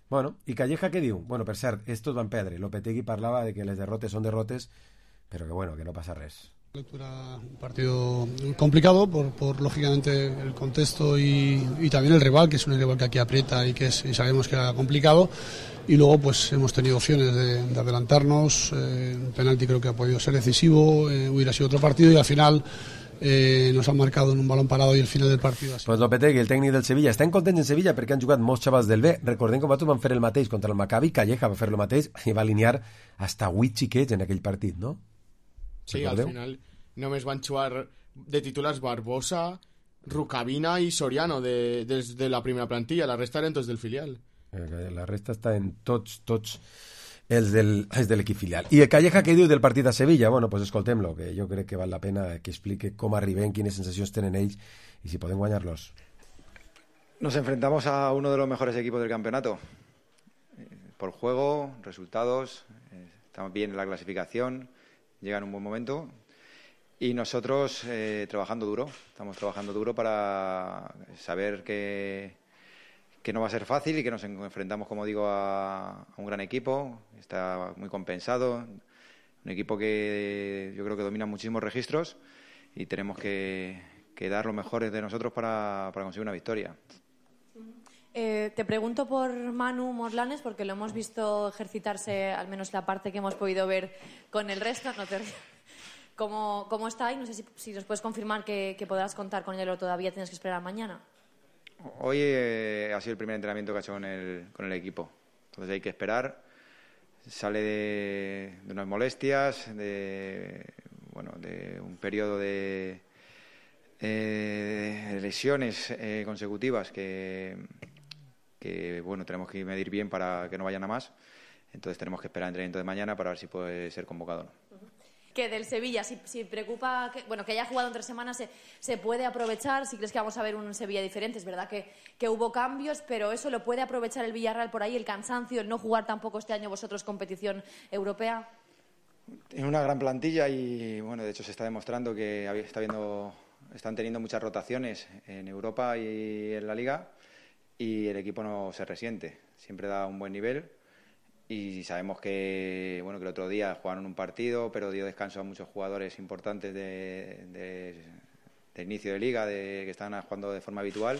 Bueno, i Calleja què diu? Bueno, per cert, estos van perdre. Lopetegui parlava de que les derrotes són derrotes, pero que bueno, que no pasa res. Lectura, un partido complicado por lógicamente el contexto y también el rival, que es un rival que aquí aprieta y y sabemos que era complicado, y luego pues hemos tenido opciones de adelantarnos, un penalti creo que ha podido ser decisivo, hubiera sido otro partido y al final nos han marcado en un balón parado y el final del partido así. Pues Lopetegui, el tècnic del Sevilla, estan contents en Sevilla perquè han jugat molts xavals del B. Recordem que nosaltres vam fer el mateix contra el Maccabi, Calleja va fer el mateix i va alinear hasta 8 xiquets en aquell partit, no? Sí, al final només van jugar de titulars Barbosa, Rukavina i Soriano des de la primera plantilla, la resta eren tots del filial. La resta està en tots els de l'equip filial. I el Calleja què diu del partit a Sevilla? Bueno, pues escoltem-lo, que jo crec que val la pena que explique com arribem, quines sensacions tenen ells i si poden guanyar-los. Nos enfrentamos a uno de los mejores equipos del campeonato. Por juego, resultados, estamos bien en la clasificación, llega en un buen momento. Y nosotros estamos trabajando duro para saber que no va a ser fácil y que nos enfrentamos, como digo, a un gran equipo, está muy compensado, un equipo que yo creo que domina muchísimos registros y tenemos que dar lo mejor de nosotros para conseguir una victoria. Te pregunto por Manu Morlanes, porque lo hemos visto ejercitarse, al menos la parte que hemos podido ver con el resto. No te... ¿Cómo está? Y no sé si nos puedes confirmar que podrás contar con él o todavía tienes que esperar mañana. Hoy ha sido el primer entrenamiento que ha hecho con el equipo. Entonces hay que esperar. Sale de unas molestias, de un periodo de lesiones consecutivas que tenemos que medir bien para que no vayan a más. Entonces tenemos que esperar el entrenamiento de mañana para ver si puede ser convocado o no. Que del Sevilla, si preocupa que haya jugado en 3 semanas, se puede aprovechar, si crees que vamos a ver un Sevilla diferente. Es verdad que hubo cambios, pero eso lo puede aprovechar el Villarreal por ahí, el cansancio, el no jugar tampoco este año vosotros competición europea. Es una gran plantilla y de hecho se está demostrando que están teniendo muchas rotaciones en Europa y en la Liga y el equipo no se resiente, siempre da un buen nivel. Y sabemos que el otro día jugaron un partido, pero dio descanso a muchos jugadores importantes de inicio de liga, que están jugando de forma habitual,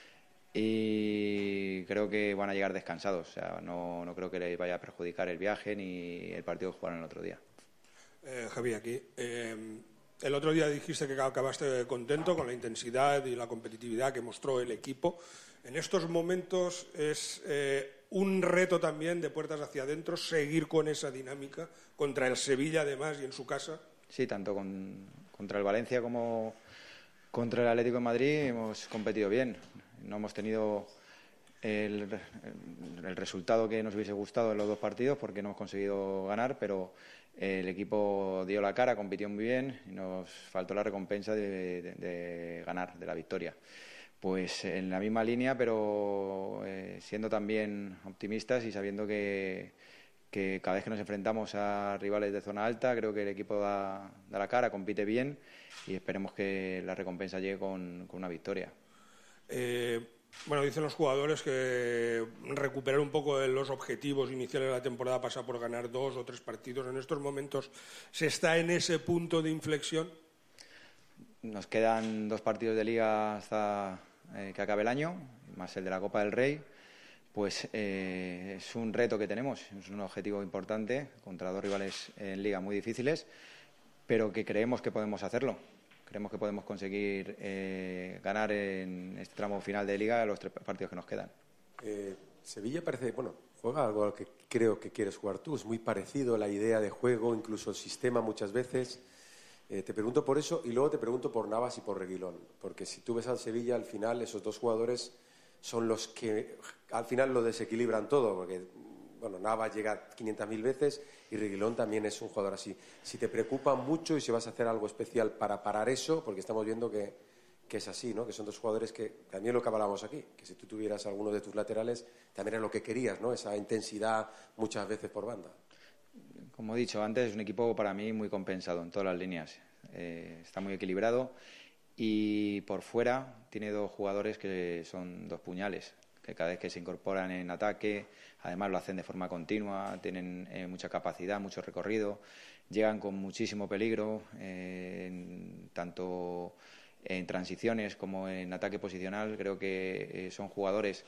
y creo que van a llegar descansados. O sea, no creo que les vaya a perjudicar el viaje ni el partido que jugaron el otro día. Javi, aquí. El otro día dijiste que acabaste contento con la intensidad y la competitividad que mostró el equipo. En estos momentos es un reto también de puertas hacia adentro seguir con esa dinámica contra el Sevilla además y en su casa. Sí, tanto contra el Valencia como contra el Atlético de Madrid hemos competido bien. No hemos tenido el resultado que nos hubiese gustado en los 2 partidos porque no hemos conseguido ganar, pero el equipo dio la cara, compitió muy bien y nos faltó la recompensa de ganar, de la victoria. Pues en la misma línea, pero siendo también optimistas y sabiendo que cada vez que nos enfrentamos a rivales de zona alta, creo que el equipo da la cara, compite bien y esperemos que la recompensa llegue con una victoria. Dicen los jugadores que recuperar un poco de los objetivos iniciales de la temporada pasa por ganar 2 o 3 partidos. En estos momentos se está en ese punto de inflexión. Nos quedan 2 partidos de Liga hasta que acabe el año, más el de la Copa del Rey. Pues es un reto que tenemos, es un objetivo importante contra 2 rivales en Liga muy difíciles, pero que creemos que podemos hacerlo. Creemos que podemos conseguir ganar en este tramo final de Liga los 3 partidos que nos quedan. Sevilla parece, juega algo a lo que creo que quieres jugar tú. Es muy parecido la idea de juego, incluso el sistema muchas veces. Te pregunto por eso y luego te pregunto por Navas y por Reguilón. Porque si tú ves al Sevilla, al final esos 2 jugadores son los que al final lo desequilibran todo. Porque Navas llega 500.000 veces y Reguilón también es un jugador así. Si te preocupa mucho y si vas a hacer algo especial para parar eso, porque estamos viendo que es así, ¿no? Que son 2 jugadores que también lo que hablábamos aquí, que si tú tuvieras alguno de tus laterales también era lo que querías, ¿no? Esa intensidad muchas veces por banda. Como he dicho antes, es un equipo para mí muy compensado en todas las líneas. Está muy equilibrado y por fuera tiene 2 jugadores que son 2 puñales, que cada vez que se incorporan en ataque, además lo hacen de forma continua, tienen mucha capacidad, mucho recorrido, llegan con muchísimo peligro, tanto en transiciones como en ataque posicional. Creo que son jugadores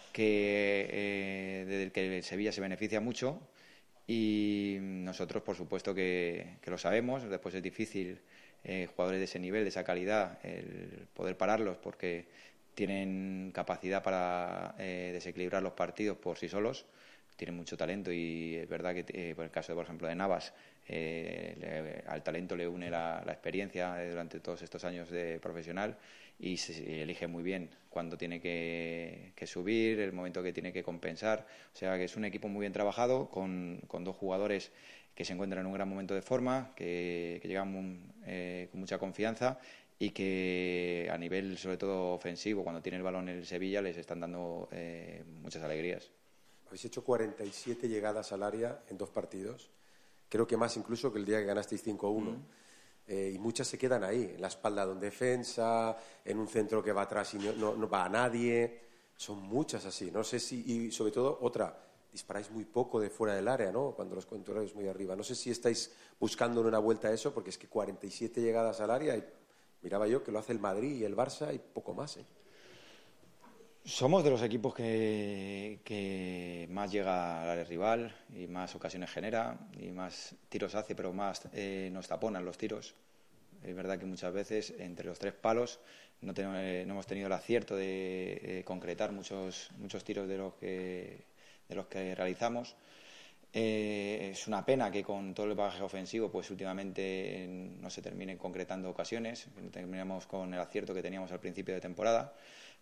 desde el que el Sevilla se beneficia mucho, y nosotros, por supuesto, que lo sabemos. Después es difícil, jugadores de ese nivel, de esa calidad, el poder pararlos, porque tienen capacidad para desequilibrar los partidos por sí solos, tienen mucho talento, y es verdad que por el caso, por ejemplo, de Navas, al talento le une la experiencia durante todos estos años de profesional, y se elige muy bien cuando tiene que subir, el momento que tiene que compensar. O sea que es un equipo muy bien trabajado, con dos jugadores que se encuentran en un gran momento de forma, que llegan con mucha confianza, y que a nivel, sobre todo ofensivo, cuando tiene el balón el Sevilla, les están dando muchas alegrías. Habéis hecho 47 llegadas al área en 2 partidos. Creo que más incluso que el día que ganasteis 5-1. Y muchas se quedan ahí, en la espalda de un defensa, en un centro que va atrás y no va a nadie. Son muchas así. No sé si, y sobre todo, disparáis muy poco de fuera del área, ¿no? Cuando los controláis muy arriba. No sé si estáis buscando una vuelta a eso, porque es que 47 llegadas al área, y miraba yo que lo hace el Madrid y el Barça y poco más, ¿eh? Somos de los equipos que más llega al área rival y más ocasiones genera y más tiros hace, pero más nos taponan los tiros. Es verdad que muchas veces entre los 3 palos no hemos tenido el acierto de concretar muchos tiros de los que realizamos. Es una pena que con todo el bagaje ofensivo, pues últimamente no se terminen concretando ocasiones, que no terminamos con el acierto que teníamos al principio de temporada.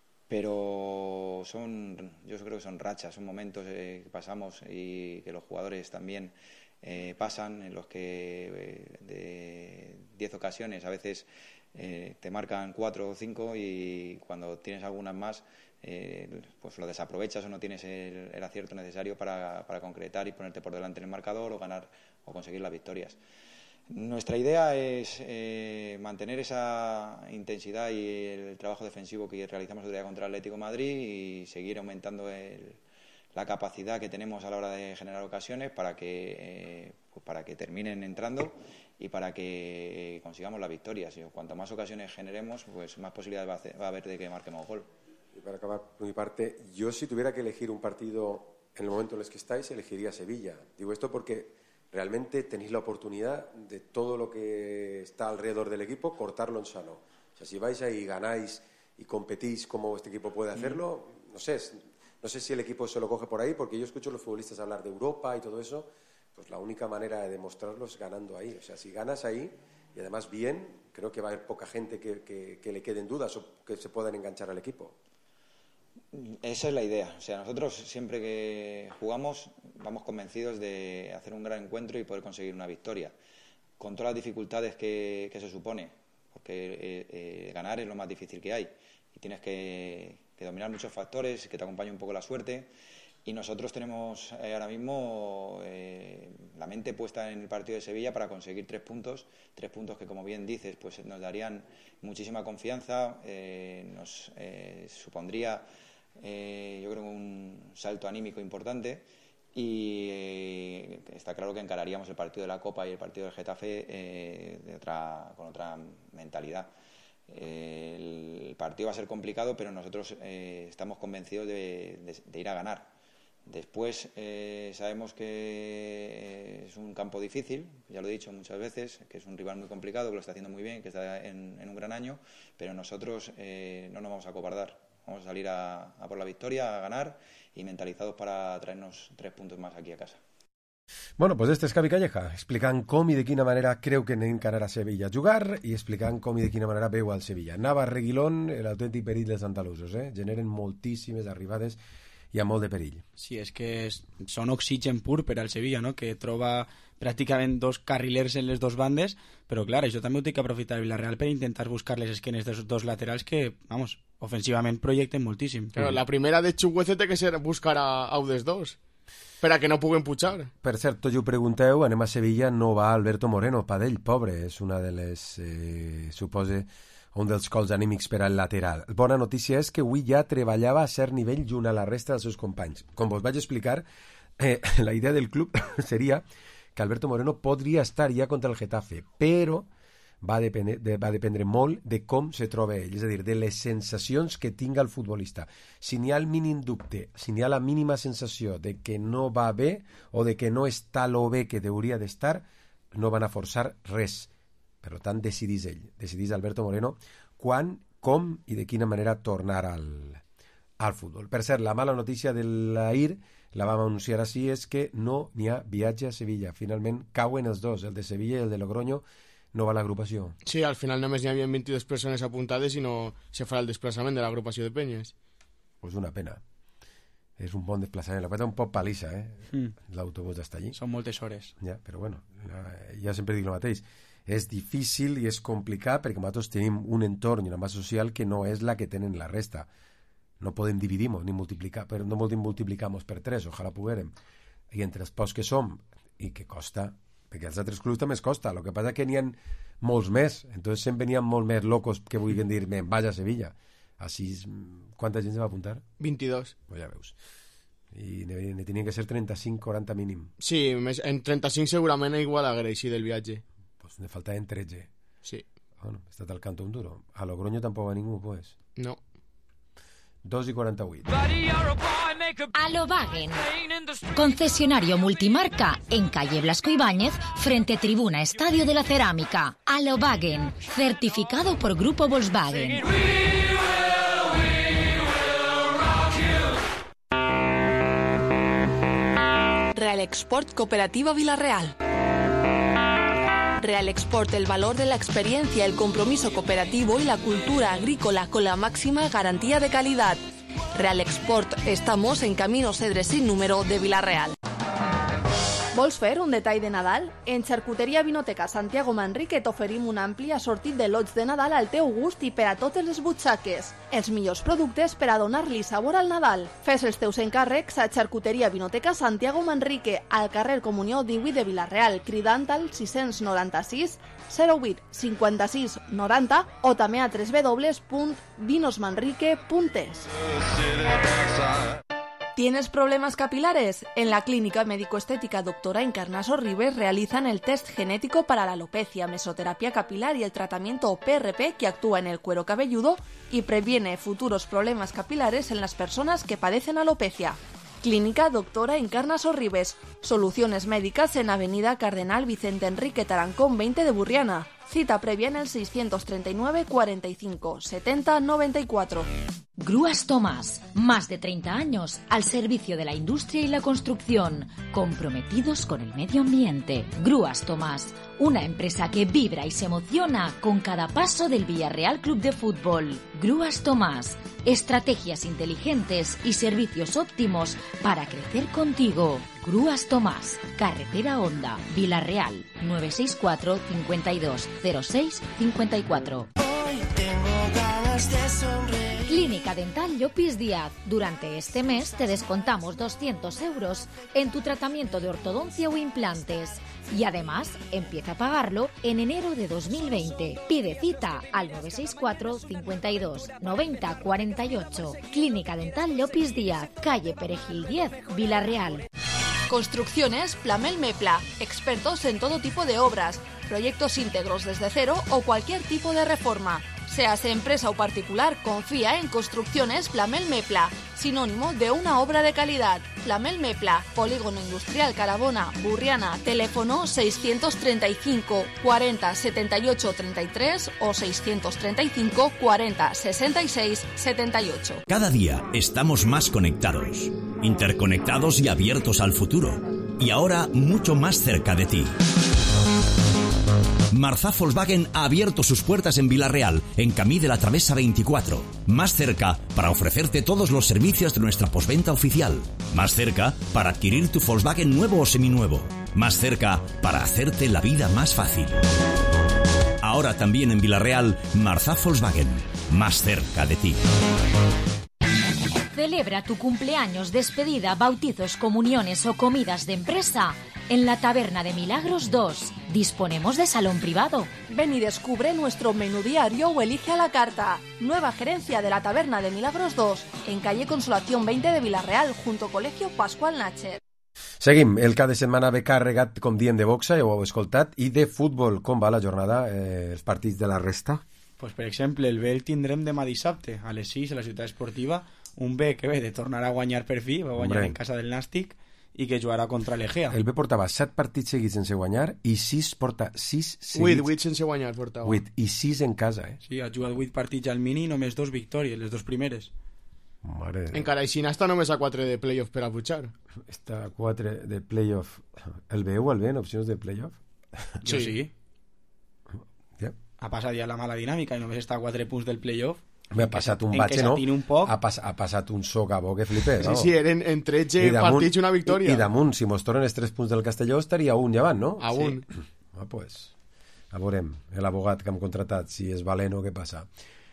Pero yo creo que son rachas, son momentos que pasamos y que los jugadores también pasan, en los que de 10 ocasiones a veces te marcan 4 o 5, y cuando tienes algunas más pues lo desaprovechas o no tienes el acierto necesario para concretar y ponerte por delante en el marcador o ganar o conseguir las victorias. Nuestra idea es mantener esa intensidad y el trabajo defensivo que realizamos el día contra el Atlético de Madrid, y seguir aumentando la capacidad que tenemos a la hora de generar ocasiones para que terminen entrando y para que consigamos las victorias. Y cuanto más ocasiones generemos, pues más posibilidades va a haber de que marquemos gol. Y para acabar por mi parte, yo si tuviera que elegir un partido en el momento en el que estáis, elegiría Sevilla. Digo esto porque realmente tenéis la oportunidad de todo lo que está alrededor del equipo cortarlo en sano. O sea, si vais ahí y ganáis y competís como este equipo puede hacerlo, no sé si el equipo se lo coge por ahí, porque yo escucho a los futbolistas hablar de Europa y todo eso, pues la única manera de demostrarlo es ganando ahí. O sea, si ganas ahí, y además bien, creo que va a haber poca gente que le queden dudas o que se puedan enganchar al equipo. Esa es la idea. O sea, nosotros siempre que jugamos vamos convencidos de hacer un gran encuentro y poder conseguir una victoria, con todas las dificultades que se supone, porque ganar es lo más difícil que hay y tienes que dominar muchos factores, que te acompañe un poco la suerte. Y nosotros tenemos ahora mismo la mente puesta en el partido de Sevilla para conseguir 3 puntos que, como bien dices, pues nos darían muchísima confianza, nos supondría yo creo un salto anímico importante, y está claro que encararíamos el partido de la Copa y el partido del Getafe con otra mentalidad. El partido va a ser complicado, pero nosotros estamos convencidos de ir a ganar. Después sabemos que es un campo difícil, ya lo he dicho muchas veces, que es un rival muy complicado, que lo está haciendo muy bien, que está en un gran año, pero nosotros no nos vamos a acobardar. Vamos a salir a por la victoria, a ganar, y mentalizados para traernos 3 puntos más aquí a casa. Bueno, pues este és Xavi Calleja, explicant com i de quina manera creu que encararà Sevilla a jugar i explicant com i de quina manera veu al Sevilla. Navas, Reguilón, l'autèntic perill dels andalusos, generen moltíssimes arribades i amb molt de perill. Sí, és que són oxigen pur per al Sevilla, no? Que troba pràcticament 2 carrilers en les 2 bandes, però clar, això també ho té que aprofitar el Villarreal per intentar buscar les esquenes dels 2 laterals que, vamos, ofensivament projecten moltíssim. Claro, la primera de Chukwueze té que ser buscar a Audes 2 per a que no puguen pujar. Per cert, tots ho pregunteu, anem a Sevilla, no va Alberto Moreno, Padell, pobre, és una de les, suposa, un dels cols anímics per al lateral. Bona notícia és que avui ja treballava a cert nivell junt a la resta dels seus companys. Com vos vaig explicar, la idea del club seria que Alberto Moreno podria estar ja contra el Getafe, però va dependre molt de com se troba ell, és a dir, de les sensacions que tinga el futbolista. Si n'hi ha el mínim dubte, si n'hi ha la mínima sensació de que no va bé o de que no està lo bé que hauria d'estar, no van a forçar res. Per tant, decidís ell, decidís Alberto Moreno quan, com i de quina manera tornar al futbol. Per cert, la mala notícia de l'ahir, la vam anunciar així, és que no n'hi ha viatge a Sevilla. Finalment cauen els dos, el de Sevilla i el de Logroño, no va a l'agrupació. Sí, al final només n'hi havia 22 persones apuntades i no se farà el desplaçament de l'agrupació de penyes. Pues una pena. És un bon desplaçament. La peta un poc palissa, l'autobús d'estar allí. Són moltes hores. Ja, però bueno, ja sempre dic el mateix. És difícil i és complicat perquè nosaltres tenim un entorn i una massa social que no és la que tenen la resta. No podem dividir-nos ni multiplicar, però no voldrim multiplicar-nos per 3, ojalà poguérem. I entre els pocs que som, i que costa, perquè els altres clubs també es costa, el que passa que n'hi ha molts més, entonces sempre n'hi ha molt més locos que vulguin dir, vaja a Sevilla. Així, quanta gent se va apuntar? 22. Pues ja veus. I ne tenien que ser 35-40 mínim. Sí, en 35 segurament igual haguera així del viatge. Pues ne faltaven 13. Sí. Bueno, està al canto un duro. A Logroño tampoc va ningú, pues. No. 2:48. Alobagen, concesionario multimarca en calle Blasco Ibáñez, frente tribuna Estadio de la Cerámica. Alobagen, certificado por Grupo Volkswagen. Real Export Cooperativa Villarreal. Real Export, el valor de la experiencia, el compromiso cooperativo y la cultura agrícola con la máxima garantía de calidad. Real Export, estamos en Camino Cedres sin número de Villarreal. Vols fer un detall de Nadal? En Xarcuteria Vinoteca Santiago Manrique t'oferim un ampli assortit de lots de Nadal al teu gust i per a totes les butxaques. Els millors productes per a donar-li sabor al Nadal. Fes els teus encàrrecs a Xarcuteria Vinoteca Santiago Manrique, al carrer Comunió 18 de Villarreal, cridant al 696 08 56 90 o també a www.vinosmanrique.es. ¿Tienes problemas capilares? En la Clínica Médico-Estética Dra. Encarnaso Ribes realizan el test genético para la alopecia, mesoterapia capilar y el tratamiento PRP que actúa en el cuero cabelludo y previene futuros problemas capilares en las personas que padecen alopecia. Clínica Dra. Encarnaso Ribes. Soluciones médicas en Avenida Cardenal Vicente Enrique Tarancón 20 de Burriana. Cita previa en el 639 45 70 94. Grúas Tomás, más de 30 años al servicio de la industria y la construcción, comprometidos con el medio ambiente. Grúas Tomás, una empresa que vibra y se emociona con cada paso del Villarreal Club de Fútbol. Grúas Tomás, estrategias inteligentes y servicios óptimos para crecer contigo. Grúas Tomás, Carretera Honda, Villarreal, 964 52 06 54. Hoy tengo ganas de sonreír. Clínica Dental Llopis Díaz. Durante este mes te descontamos 200 euros en tu tratamiento de ortodoncia o implantes. Y además, empieza a pagarlo en enero de 2020. Pide cita al 964 52 90 48. Clínica Dental Llopis Díaz, calle Perejil 10, Villarreal. Construcciones Plamel Mepla, expertos en todo tipo de obras, proyectos íntegros desde cero o cualquier tipo de reforma. Seas empresa o particular, confía en Construcciones Plamel Mepla, sinónimo de una obra de calidad. Plamel Mepla, Polígono Industrial Carabona, Burriana, teléfono 635 40 78 33 o 635 40 66 78. Cada día estamos más conectados, interconectados y abiertos al futuro. Y ahora mucho más cerca de ti. Marzá Volkswagen ha abierto sus puertas en Villarreal, en Camí de la Travesa 24. Más cerca para ofrecerte todos los servicios de nuestra postventa oficial. Más cerca para adquirir tu Volkswagen nuevo o seminuevo. Más cerca para hacerte la vida más fácil. Ahora también en Villarreal, Marzá Volkswagen. Más cerca de ti. Celebra tu cumpleaños, despedida, bautizos, comuniones o comidas de empresa en la Taberna de Milagros 2. Disponemos de salón privado. Ven y descubre nuestro menú diario o elige a la carta. Nueva gerencia de la Taberna de Milagros 2, en calle Consolación 20 de Villarreal, junto Colegio Pascual Nacher. Seguim. El cap de setmana ve carregat, com diem, de boxa, ja ho heu escoltat, i de futbol. Com va la jornada, els partits de la resta? Pues, per exemple, el B el tindrem demà dissabte, a les 6, a la ciutat esportiva, un B que ve de tornar a guanyar per fi, va guanyar en casa del Nàstic, i que jugarà contra l'Egea. El B portava 7 partits seguits sense guanyar i 6 porta 6 seguits. 8 sense guanyar portava. 8 i 6 en casa, Sí, ha jugat 8 partits al mini i només 2 victòries, les 2 primeres. Mare de... Encara així està només a 4 de playoff per a pujar. Està a 4 de playoff. El veu, el B, en opcions de playoff? Jo sí. Ja. Ha passat ja la mala dinàmica i només està a 4 punts del playoff. Ha passat un batxe, no? Ha passat un socabó que flipés. Sí, eren en 13 partits una victòria. I damunt, si mos tornen els 3 punts del Castelló, estaria un llevant, no? A un. Pues, a veurem, l'abogat que hem contratat, si és valent o què passa.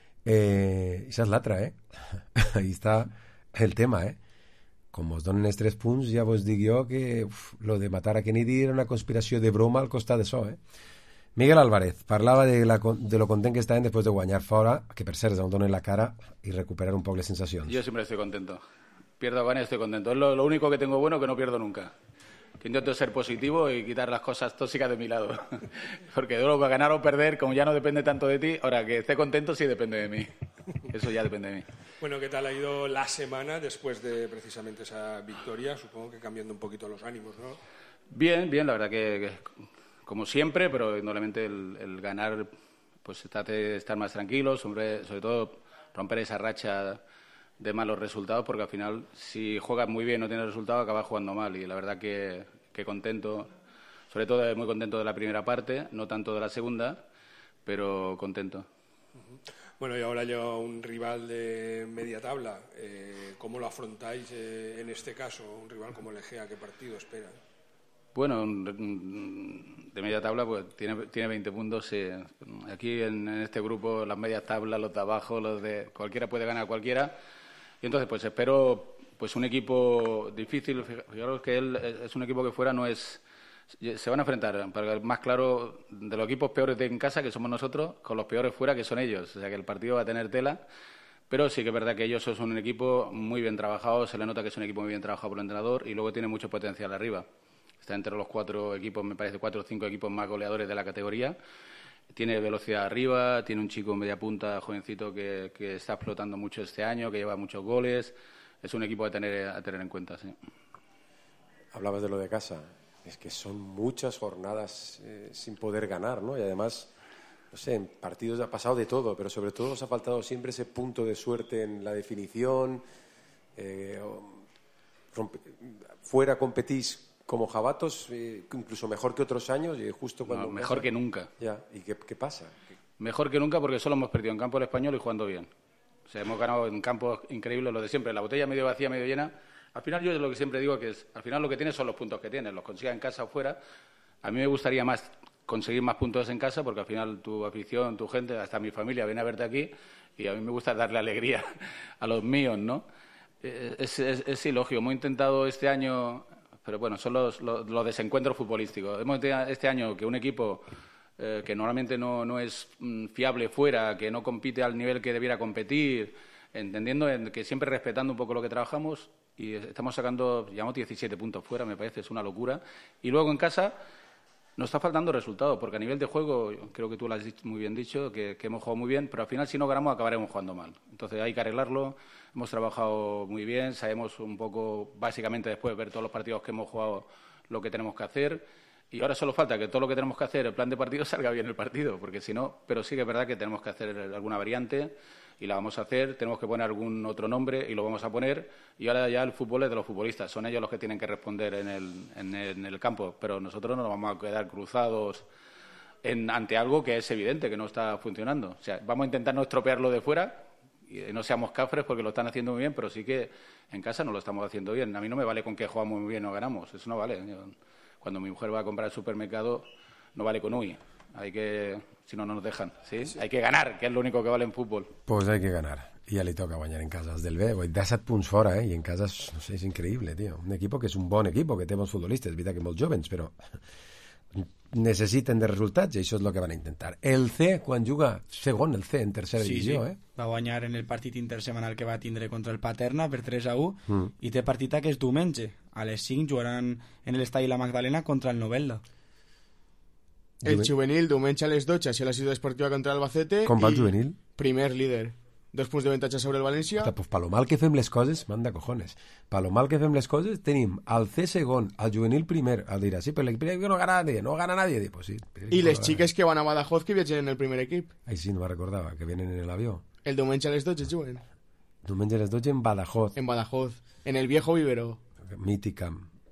Això és l'altra, Ahí està el tema, Com mos donen els 3 punts, ja vos dic jo que lo de matar a Kennedy era una conspiració de broma al costat d'això, Miguel Álvarez parlava de lo content que estaven després de guanyar fora, que per cert, aún donen la cara y recuperar un poco las sensaciones. Yo siempre estoy contento. Pierdo o gane, estoy contento. Es lo único que tengo bueno, que no pierdo nunca. Que intento ser positivo y quitar las cosas tóxicas de mi lado. Porque de luego ganar o perder, como ya no depende tanto de ti, ahora que esté contento sí depende de mí. Eso ya depende de mí. Bueno, ¿qué tal ha ido la semana después de precisamente esa victoria? Supongo que cambiando un poquito los ánimos, ¿no? Bien, la verdad que como siempre, pero indudablemente el ganar, pues estar más tranquilos, sobre todo romper esa racha de malos resultados, porque al final si juegas muy bien y no tienes resultado acabas jugando mal, y la verdad que contento, sobre todo muy contento de la primera parte, no tanto de la segunda, pero contento. Bueno, y ahora llega un rival de media tabla. ¿Cómo lo afrontáis en este caso? Un rival como el Egea, ¿qué partido espera? Bueno, de media tabla pues tiene 20 puntos. Aquí en este grupo las medias tablas, los de abajo, los de cualquiera puede ganar a cualquiera. Y entonces pues espero pues un equipo difícil. Fijaros que él es un equipo que fuera no es... Se van a enfrentar, para que más claro, de los equipos peores de en casa, que somos nosotros, con los peores fuera, que son ellos. O sea que el partido va a tener tela. Pero sí que es verdad que ellos son un equipo muy bien trabajado. Se le nota que es un equipo muy bien trabajado por el entrenador y luego tiene mucho potencial arriba. Está entre los 4 equipos, me parece 4 o 5 equipos más goleadores de la categoría. Tiene velocidad arriba, tiene un chico media punta, jovencito, que está explotando mucho este año, que lleva muchos goles. Es un equipo a tener en cuenta, sí. Hablabas de lo de casa. Es que son muchas jornadas sin poder ganar, ¿no? Y además, no sé, en partidos ha pasado de todo, pero sobre todo os ha faltado siempre ese punto de suerte en la definición. Fuera competís como jabatos, incluso mejor que otros años, y justo cuando... No, mejor que nunca. Ya, ¿y qué pasa? Mejor que nunca porque solo hemos perdido en campo del Español y jugando bien. O sea, hemos ganado en campos increíbles, lo de siempre, la botella medio vacía, medio llena. Al final yo es lo que siempre digo, que es, al final lo que tienes son los puntos que tienes, los consigas en casa o fuera. A mí me gustaría más conseguir más puntos en casa porque al final tu afición, tu gente, hasta mi familia viene a verte aquí y a mí me gusta darle alegría a los míos, ¿no? Es ilógico. Hemos intentado este año, pero bueno, son los desencuentros futbolísticos. Hemos intentado este año que un equipo que normalmente no es fiable fuera, que no compite al nivel que debiera competir, entendiendo que siempre respetando un poco lo que trabajamos, y estamos sacando, llevamos 17 puntos fuera, me parece, es una locura. Y luego en casa nos está faltando resultados, porque a nivel de juego, creo que tú lo has muy bien dicho, que hemos jugado muy bien, pero al final si no ganamos acabaremos jugando mal. Entonces hay que arreglarlo, hemos trabajado muy bien, sabemos un poco, básicamente después de ver todos los partidos que hemos jugado, lo que tenemos que hacer. Y ahora solo falta que todo lo que tenemos que hacer, el plan de partido, salga bien el partido, porque si no, pero sí que es verdad que tenemos que hacer alguna variante y la vamos a hacer, tenemos que poner algún otro nombre y lo vamos a poner, y ahora ya el fútbol es de los futbolistas, son ellos los que tienen que responder en el campo, pero nosotros no nos vamos a quedar cruzados ante algo que es evidente que no está funcionando. O sea, vamos a intentar no estropearlo de fuera y no seamos cafres porque lo están haciendo muy bien, pero sí que en casa no lo estamos haciendo bien. A mí no me vale con que jugamos muy bien o ganamos, eso no vale. Cuando mi mujer va a comprar al supermercado no vale con UI. Hay que, si no nos dejan, ¿sí? Hay que ganar, que es lo único que vale en fútbol. Pues hay que ganar. I ja li toca guanyar en casa als del B. 17 punts fora, i en casa no sé, és increïble, tio. Un equip que és un bon equip, que té bons futbolistes, és veritat que molts jovens, però necessiten de resultats i això és el que van a intentar. El C, quan juga segon, el C en tercera divisió, va guanyar en el partit intersemanal que va tindre contra el Paterna per 3-1 i té partit que és diumenge. A les 5 jugaran en l'estadi La Magdalena contra el Novelda. El juvenil, diumenge a les 12, a la ciutat esportiva contra Albacete. Com va el juvenil? Primer líder. 2 punts d'avantatge sobre el València. Pues pa lo mal que fem les coses, manda cojones. Pa lo mal que fem les coses, tenim al C segon, al juvenil primer. Al dir, sí, però l'equip no gana nadie. Pues sí. I les xiques que van a Badajoz que viatgen en el primer equip. Ai, sí, no me recordava, que vienen en el avió. El diumenge a les 12 juguen. Diumenge a les 12 en Badajoz. En Badajoz, en el viejo vivero. Mític.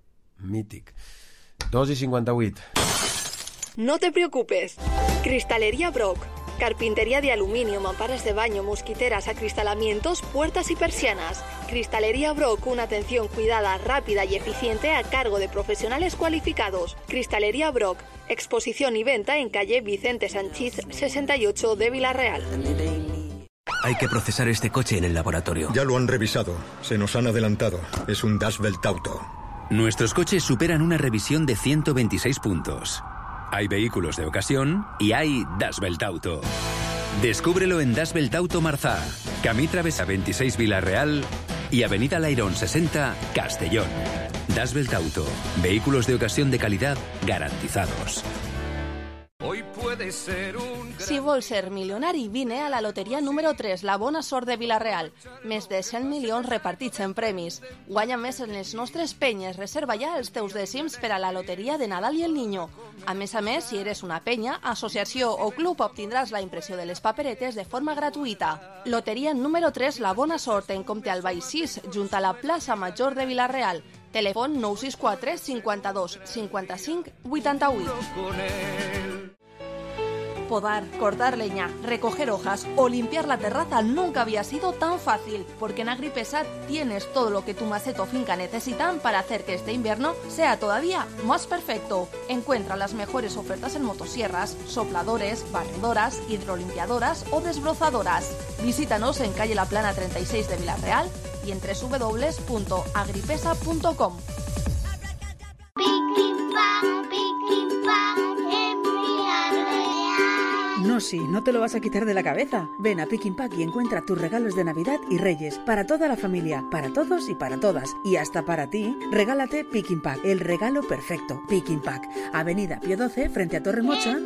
2:58. No te preocupes. Cristalería Brock. Carpintería de aluminio, mamparas de baño, mosquiteras, acristalamientos, puertas y persianas. Cristalería Brock, una atención cuidada, rápida y eficiente a cargo de profesionales cualificados. Cristalería Brock, exposición y venta en calle Vicente Sanchís 68 de Villarreal. Hay que procesar este coche en el laboratorio. Ya lo han revisado. Se nos han adelantado. Es un Das Welt Auto. Nuestros coches superan una revisión de 126 puntos. Hay vehículos de ocasión y hay Das Welt Auto. Descúbrelo en Das Welt Auto Marzá, Camí Travesa 26 Villarreal y Avenida Lairón 60 Castellón. Das Welt Auto. Vehículos de ocasión de calidad garantizados. Hoy puede ser un... Si vols ser milionari, vine a la loteria número 3, la bona sort de Villarreal. Més de 100 milions repartits en premis. Guanya més en les nostres penyes. Reserva ja els teus dècims per a la loteria de Nadal i el Niño. A més, si eres una penya, associació o club, obtindràs la impressió de les paperetes de forma gratuïta. Loteria número 3, la bona sort, en compte al Baix 6, junt a la plaça Major de Villarreal. Telèfon 964 52 55 88. Podar, cortar leña, recoger hojas o limpiar la terraza nunca había sido tan fácil, porque en Agripesa tienes todo lo que tu maceta o finca necesitan para hacer que este invierno sea todavía más perfecto. Encuentra las mejores ofertas en motosierras, sopladores, barredoras, hidrolimpiadoras o desbrozadoras. Visítanos en calle La Plana 36 de Villarreal y en www.agripesa.com. No, sí, no te lo vas a quitar de la cabeza. Ven a Pick n Pack y encuentra tus regalos de Navidad y Reyes para toda la familia, para todos y para todas. Y hasta para ti, regálate Pick n Pack, el regalo perfecto. Pick n Pack, Avenida Pío 12, frente a Torremocha.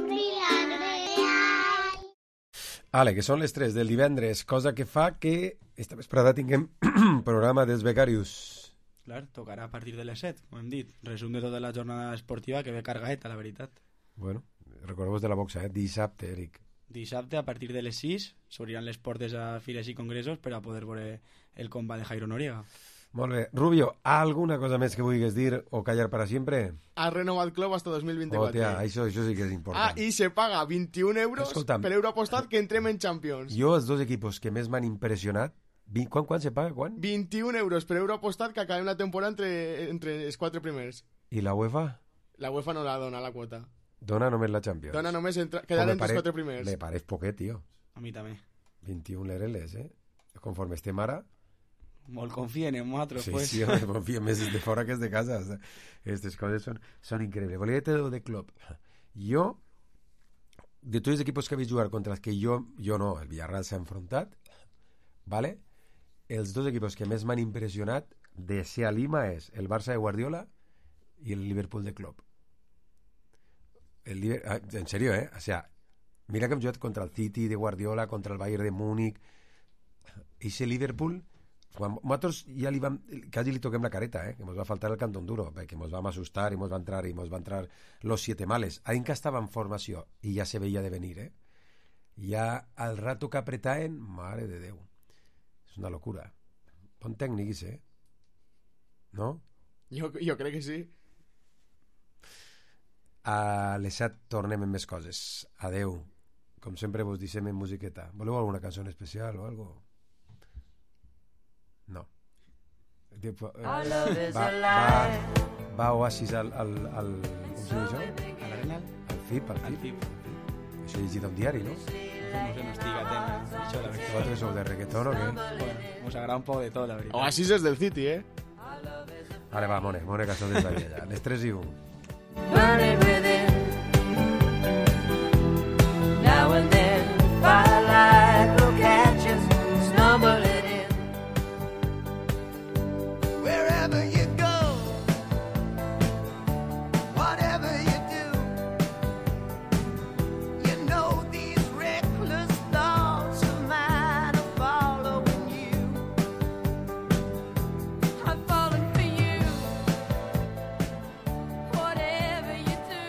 Ale, que són les 3 del divendres, cosa que fa que esta vesprada tinguem programa dels becarius. Clar, tocarà a partir de les 7, ho hem dit. Resum de tota la jornada esportiva que ve cargaeta, la veritat. Bueno, recordeu-vos de la boxa, dissabte, Eric. Dissabte, a partir de les 6, s'obriran les portes a fires i congressos per a poder veure el combat de Jairo Noriega. Molt bé. Rubio, alguna cosa més que vulguis dir o callar para siempre? Ha renovat club hasta 2024. Hòstia, això sí que és important. I se paga 21 euros per euro apostat que entrem en Champions. Jo, els dos equipos que més m'han impressionat, quan se paga? Quan? 21 euros per euro apostat que acabem la temporada entre els 4 primers. I la UEFA? La UEFA no la dona, la quota. Dona només la Champions. Dona només quedar entre els 4 primers. Me pareix poquet, tio. A mi també. 21 lereles, Conforme estem ara... Molt confien en nosaltres, sí, pues. Sí, home, confien més de fora que és de casa. Aquestes coses són increïbles. Volia dir-te de club. Jo, de tots els equipos que vaig jugar contra els que jo no, el Villarreal s'ha enfrontat, ¿vale? Els dos equipos que més m'han impressionat de ser a Lima és el Barça de Guardiola i el Liverpool de Klopp. En serio, O sea, mira que hem jugat contra el City de Guardiola, contra el Bayern de Múnich, i ese Liverpool, quan nosaltres ja quasi li toquem la careta, que ens va faltar el cantón duro, perquè ens vam assustar i ens va entrar los 7 males. Ahir que estava en formació i ja se veia de venir, ja al rato que apretaven, mare de Déu, és una locura. Bon tècnic, no? Jo crec que sí. A les 7 tornem amb més coses. Adeu. Com sempre vos deixem en musiqueta. Voleu alguna cançó especial o algo? No. Va Oasis al com se diu això? A l'Arenal? Al FIP. Això he llegit un diari, no? no sé, no estic atent a això, la veritat. ¿Vosotros sou de reggaetón o qué? Bueno, mos agrada un poc de tot, la veritat. Oasis és del City, eh? Vale, va, Mone, que sou des d'allà ja. Les 3 i 1. Burning within. Now and then, firelight will catch us stumbling in. Wherever you go, whatever you do, you know these reckless thoughts of mine are following you. I'm falling for you. Whatever you do,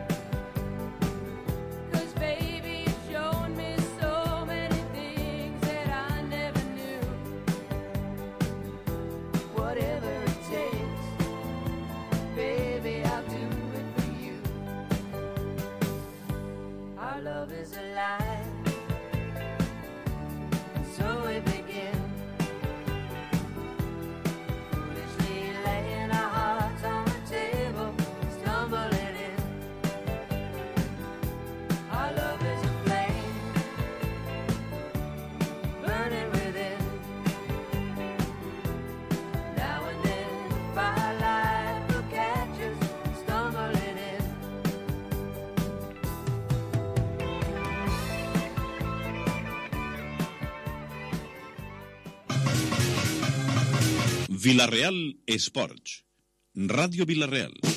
'cause baby, you've shown me so many things that I never knew. Whatever it takes, baby, I'll do it for you. Our love is alive, and so we begin. Foolishly laying our hearts on the table, stumbling in. Our love is a flame, burning within. Now and then, firelight will catch us stumbling in. Villarreal Esports. Ràdio Villarreal.